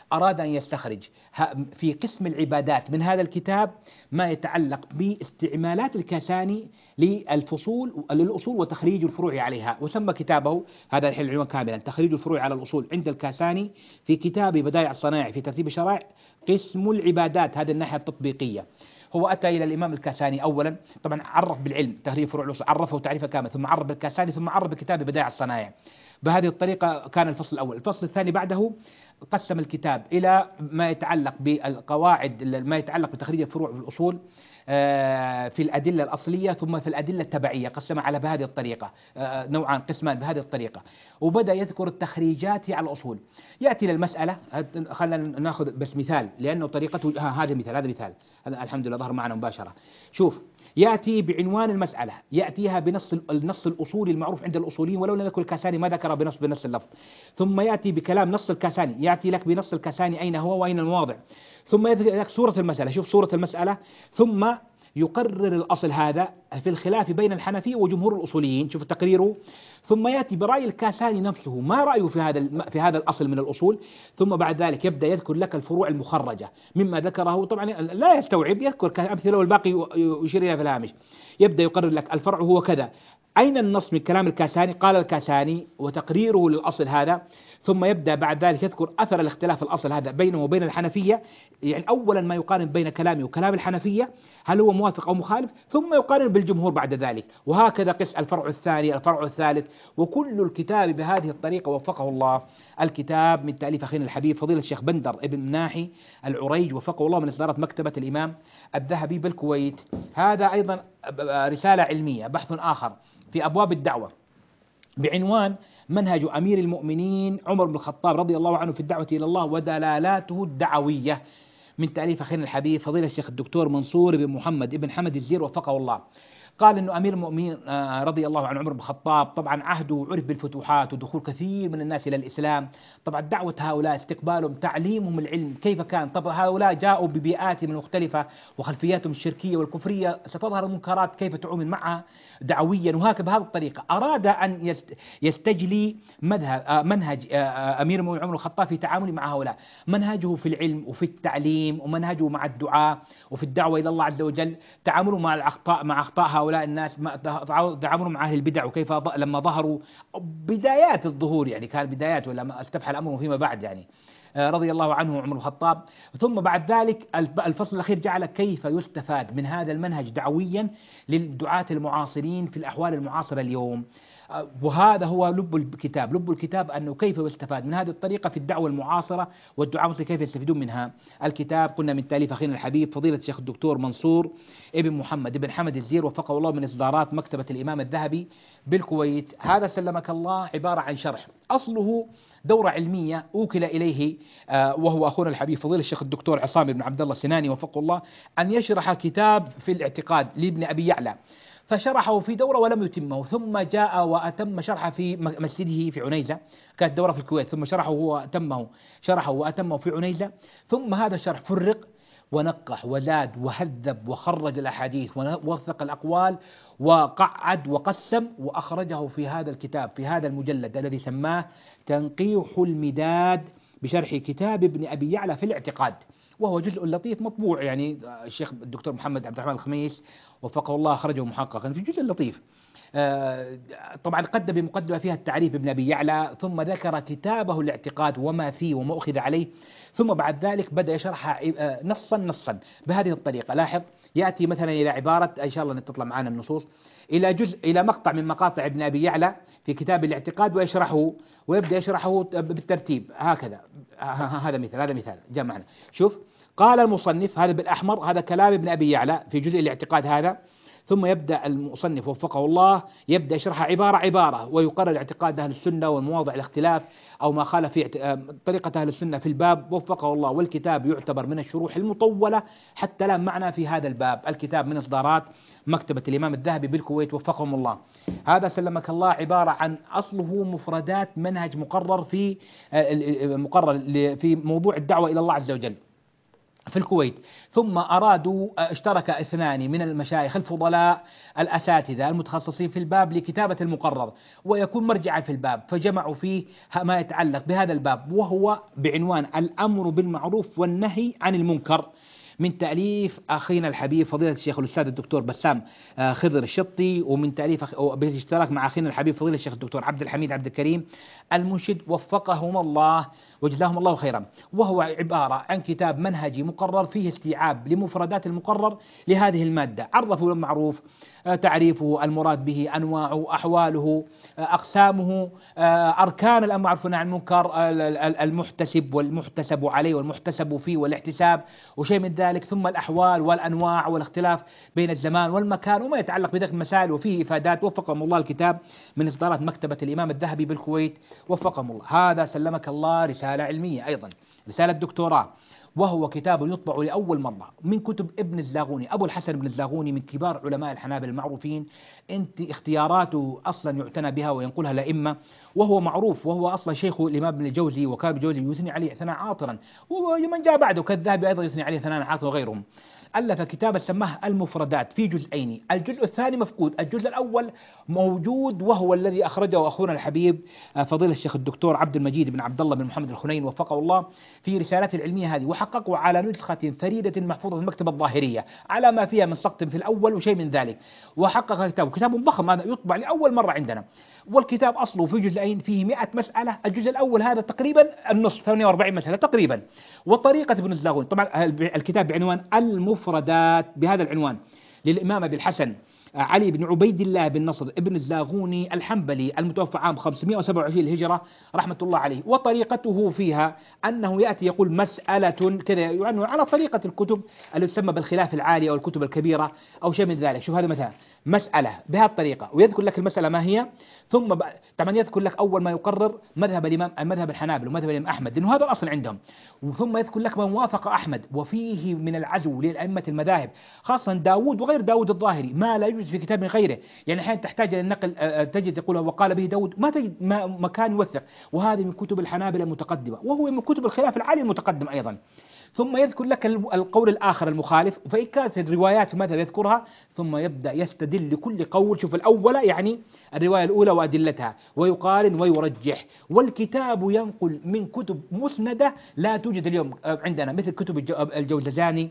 أراد أن يستخرج في قسم العبادات من هذا الكتاب ما يتعلق باستعمالات الكاساني للفصول للأصول وتخريج الفروع عليها، وسمى كتابه هذا الحين العنوان كاملا تخريج الفروع على الأصول عند الكاساني في كتاب بدائع الصنائع في ترتيب الشرائع قسم العبادات، هذه الناحية التطبيقية. هو أتى إلى الإمام الكاساني أولا، طبعا عرف بالعلم تخريج فروع الأصول، عرفه تعريفه كامل، ثم عرف بالكاساني، ثم عرف بكتاب بدائع الصنائع. بهذه الطريقة كان الفصل الأول. الفصل الثاني بعده قسم الكتاب إلى ما يتعلق بالقواعد، ما يتعلق بتخريج الفروع في الأصول في الأدلة الأصلية ثم في الأدلة التبعية، قسم على بهذه الطريقة نوعان قسمان بهذه الطريقة، وبدأ يذكر التخريجات على الأصول. يأتي للمسألة، خلينا ناخذ بس مثال لأنه طريقته هذا مثال هذا مثال هذا الحمد لله ظهر معنا مباشرة. شوف، يأتي بعنوان المسألة، يأتيها بنص النص الأصولي المعروف عند الأصوليين ولو لم يكن الكاساني ما ذكر بنص بنص اللفظ، ثم يأتي بكلام نص الكاساني، يأتي لك بنص الكاساني أين هو وأين المواضع، ثم يذكر لك صورة المسألة، شوف صورة المسألة، ثم يقرر الأصل هذا في الخلاف بين الحنفية وجمهور الأصوليين، شوف تقريره، ثم يأتي برأي الكاساني نفسه ما رأيه في هذا في هذا الأصل من الأصول، ثم بعد ذلك يبدأ يذكر لك الفروع المخرجة مما ذكره، طبعا لا يستوعب، يذكر أمثلة والباقي يشير إليها في الهامش، يبدأ يقرر لك الفرع هو كذا، أين النص من كلام الكاساني؟ قال الكاساني وتقريره للأصل هذا، ثم يبدأ بعد ذلك يذكر أثر الاختلاف الأصل هذا بينه وبين الحنفية، يعني أولا ما يقارن بين كلامه وكلام الحنفية هل هو موافق أو مخالف، ثم يقارن بالجمهور بعد ذلك، وهكذا قس الفرع الثاني الفرع الثالث، وكل الكتاب بهذه الطريقة وفقه الله. الكتاب من تأليف أخينا الحبيب فضيلة الشيخ بندر ابن ناحي العريج وفقه الله من إصدارات مكتبة الإمام الذهبي بالكويت. هذا أيضا رسالة علمية بحث آخر في أبواب الدعوة بعنوان منهج أمير المؤمنين عمر بن الخطاب رضي الله عنه في الدعوة إلى الله ودلالاته الدعوية، من تأليف أخينا الحبيب فضيلة الشيخ الدكتور منصور بن محمد بن حمد الزير وفقه الله. قال إنه أمير المؤمنين رضي الله عنه عمر بن الخطاب طبعا عهده عرف بالفتوحات ودخول كثير من الناس إلى الإسلام، طبعا دعوة هؤلاء استقبالهم تعليمهم العلم كيف كان، طبعا هؤلاء جاءوا ببيئاتهم المختلفة وخلفياتهم الشركية والكفرية ستظهر المنكرات كيف تعامل معها دعويا، وهكذا بهذه الطريقة أراد أن يستجلي مذهب منهج أمير المؤمنين عمر بن الخطاب في تعامله مع هؤلاء، منهجه في العلم وفي التعليم ومنهجه مع الدعاء وفي الدعوة إلى الله عز وجل، تعامله مع الأخطاء مع أخطاء هؤلاء الناس، تعاملوا مع أهل البدع وكيف لما ظهروا بدايات الظهور، يعني كان بدايات ولما استفحل الأمر فيما بعد، يعني رضي الله عنه عمر الخطاب. ثم بعد ذلك الفصل الأخير جعل كيف يستفاد من هذا المنهج دعويا للدعاة المعاصرين في الأحوال المعاصرة اليوم، وهذا هو لب الكتاب. لب الكتاب أنه كيف يستفاد من هذه الطريقة في الدعوة المعاصرة والدعاة المسلمين كيف يستفيدون منها. الكتاب قلنا من تأليف أخينا الحبيب فضيلة الشيخ الدكتور منصور ابن محمد ابن حمد الزير وفقه الله من إصدارات مكتبة الإمام الذهبي بالكويت. هذا سلمك الله عبارة عن شرح، أصله دورة علمية أوكل إليه آه وهو أخونا الحبيب فضيلة الشيخ الدكتور عصام بن عبد الله السناني وفقه الله أن يشرح كتاب في الاعتقاد لابن أبي يعلى، فشرحه في دورة ولم يتمه، ثم جاء وأتم شرحه في مسجده في عنيزة، كانت دورة في الكويت، ثم شرحه وأتمه شرحه وأتمه في عنيزة، ثم هذا الشرح فرق ونقح وزاد وهذب وخرج الأحاديث ووثق الأقوال وقعد وقسم وأخرجه في هذا الكتاب في هذا المجلد الذي سماه تنقيح المداد بشرح كتاب ابن أبي يعلى في الاعتقاد، وهو جزء لطيف مطبوع، يعني الشيخ الدكتور محمد عبد الرحمن الخميس وفقه الله أخرجه محققا في جزء لطيف. طبعا قدم بمقدمة فيها التعريف ابن أبي يعلى، ثم ذكر كتابه الاعتقاد وما فيه وما أخذ عليه، ثم بعد ذلك بدأ يشرح نصا نصا بهذه الطريقة. لاحظ يأتي مثلا إلى عبارة إن شاء الله نتطلع معنا النصوص إلى جزء إلى مقطع من مقاطع ابن أبي يعلى في كتاب الاعتقاد ويشرحه ويبدأ يشرحه بالترتيب هكذا. هذا مثال هذا مثال جاء معنا. شوف قال المصنف هذا بالأحمر هذا كلام ابن أبي يعلى في جزء الاعتقاد هذا، ثم يبدأ المصنف وفقه الله يبدأ يشرح عبارة عبارة ويقرر اعتقاد أهل السنة ومواضع الاختلاف أو ما خالف في طريقة أهل السنة في الباب وفقه الله. والكتاب يعتبر من الشروح المطولة حتى لا معنى في هذا الباب. الكتاب من إصدارات مكتبة الإمام الذهبي بالكويت وفقهم الله. هذا سلمك الله عبارة عن أصله مفردات منهج مقرر في مقرر في موضوع الدعوة إلى الله عز وجل. في الكويت، ثم أرادوا اشترك اثنان من المشايخ الفضلاء الأساتذة المتخصصين في الباب لكتابة المقرر ويكون مرجعا في الباب، فجمعوا فيه ما يتعلق بهذا الباب، وهو بعنوان الأمر بالمعروف والنهي عن المنكر، من تأليف أخينا الحبيب فضيلة الشيخ الأستاذ الدكتور بسام خضر الشطي، ومن تأليف بالاشتراك مع أخينا الحبيب فضيلة الشيخ الدكتور عبد الحميد عبد الكريم المنشد، وفقهم الله وجزاهم الله خيرا. وهو عبارة عن كتاب منهجي مقرر فيه استيعاب لمفردات المقرر لهذه المادة، عرفوا المعروف، تعريفه، المراد به، أنواعه، أحواله، أقسامه، أركان الأمر بالمعروف والنهي عن المنكر، المحتسب والمحتسب عليه والمحتسب فيه والاحتساب وشيء من ذلك، ثم الأحوال والأنواع والاختلاف بين الزمان والمكان وما يتعلق بذلك المسائل، وفيه إفادات. وفقهم الله. الكتاب من إصدارات مكتبة الإمام الذهبي بالكويت، وفقهم الله. هذا سلمك الله رسالة علمية أيضا، رسالة دكتوراه، وهو كتاب يطبع لأول مرة من كتب ابن الزاغوني، أبو الحسن بن الزاغوني، من كبار علماء الحنابلة المعروفين. انت اختياراته أصلا يعتنى بها وينقلها الأئمة، وهو معروف، وهو أصلا شيخ الإمام ابن الجوزي، وكان ابن الجوزي يثني عليه ثناء عاطرا، ومن جاء بعده كالذهبي أيضا يثني عليه ثناء عاطرا وغيرهم. ألف كتابا سماه المفردات في جزئين، الجزء الثاني مفقود، الجزء الأول موجود، وهو الذي أخرجه أخونا الحبيب فضيلة الشيخ الدكتور عبد المجيد بن عبد الله بن محمد الخنين وفقه الله في رسالته العلمية هذه، وحققوا على نسخة فريدة محفوظة في المكتبة الظاهرية على ما فيها من سقط في الأول وشيء من ذلك، وحقق كتاب كتاب ضخم هذا يطبع لأول مرة عندنا. والكتاب أصله في جزئين، فيه مئة مسألة، الجزء الأول هذا تقريبا النصف ثمانية وأربعين مسألة تقريبا. وطريقة ابن الزاغوني، طبعا الكتاب بعنوان المفردات بهذا العنوان للإمام أبي الحسن علي بن عبيد الله بن نصر ابن الزاغوني الحنبلي المتوفى عام خمسمائة وسبعة وعشرين الهجرة رحمة الله عليه. وطريقته فيها أنه يأتي يقول مسألة كذا، يعني على طريقة الكتب اللي تسمى بالخلاف العالي أو الكتب الكبيرة أو شيء من ذلك. شوف هذا مثلا مسألة بهذه الطريقة، ويذكر لك المسألة ما هي، ثم طبعا يذكر لك أول ما يقرر مذهب الإمام المذهب الحنابل ومذهب الإمام أحمد، لأنه هذا الأصل عندهم، ثم يذكر لك من وافق أحمد، وفيه من العزو للأئمة المذاهب خاصة داود وغير داود الظاهري ما لا يوجد في كتاب من غيره، يعني أحيانا تحتاج إلى النقل، تجد يقول وقال به داود، ما تجد مكان يوثق، وهذه من كتب الحنابلة المتقدمة، وهو من كتب الخلاف العالي المتقدم أيضا. ثم يذكر لك القول الآخر المخالف، فإن كانت الروايات ماذا يذكرها، ثم يبدأ يستدل لكل قول. شوف الأولى يعني الرواية الأولى وأدلتها، ويقارن ويرجح. والكتاب ينقل من كتب مسندة لا توجد اليوم عندنا، مثل كتب الجوزجاني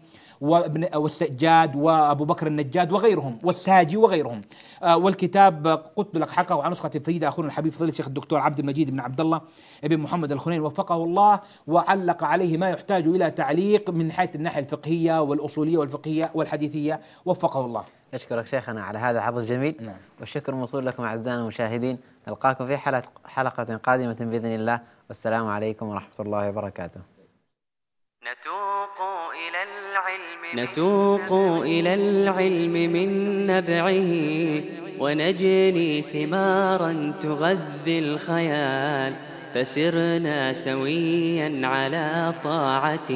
والسجاد وأبو بكر النجاد وغيرهم والساجي وغيرهم. والكتاب قلت لك حقه عن نسخة فريدة أخونا الحبيب فضيلة الشيخ الدكتور عبد المجيد بن عبد الله بن محمد الخنين وفقه الله، وعلق عليه ما يحتاج إلى تعليق من حيث الناحية الفقهية والأصولية والفقهية والحديثية وفقه الله. أشكرك شيخنا على هذا العرض الجميل. نعم. والشكر موصول لكم أعزائنا المشاهدين، نلقاكم في حلقة حلقة قادمة بإذن الله، والسلام عليكم ورحمة الله وبركاته. نتوق إلى العلم نتوق إلى العلم من نبعه، ونجني ثمارا تغذي الخيال، فسرنا سويا على طاعة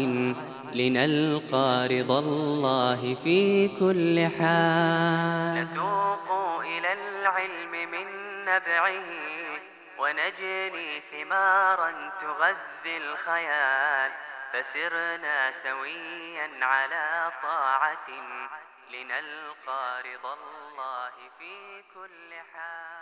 لنلقى رضا الله في كل حال. نتوق إلى العلم من نبعه، ونجني ثمارا تغذي الخيال، فسرنا سويا على طاعة لنلقى رضا الله في كل حال.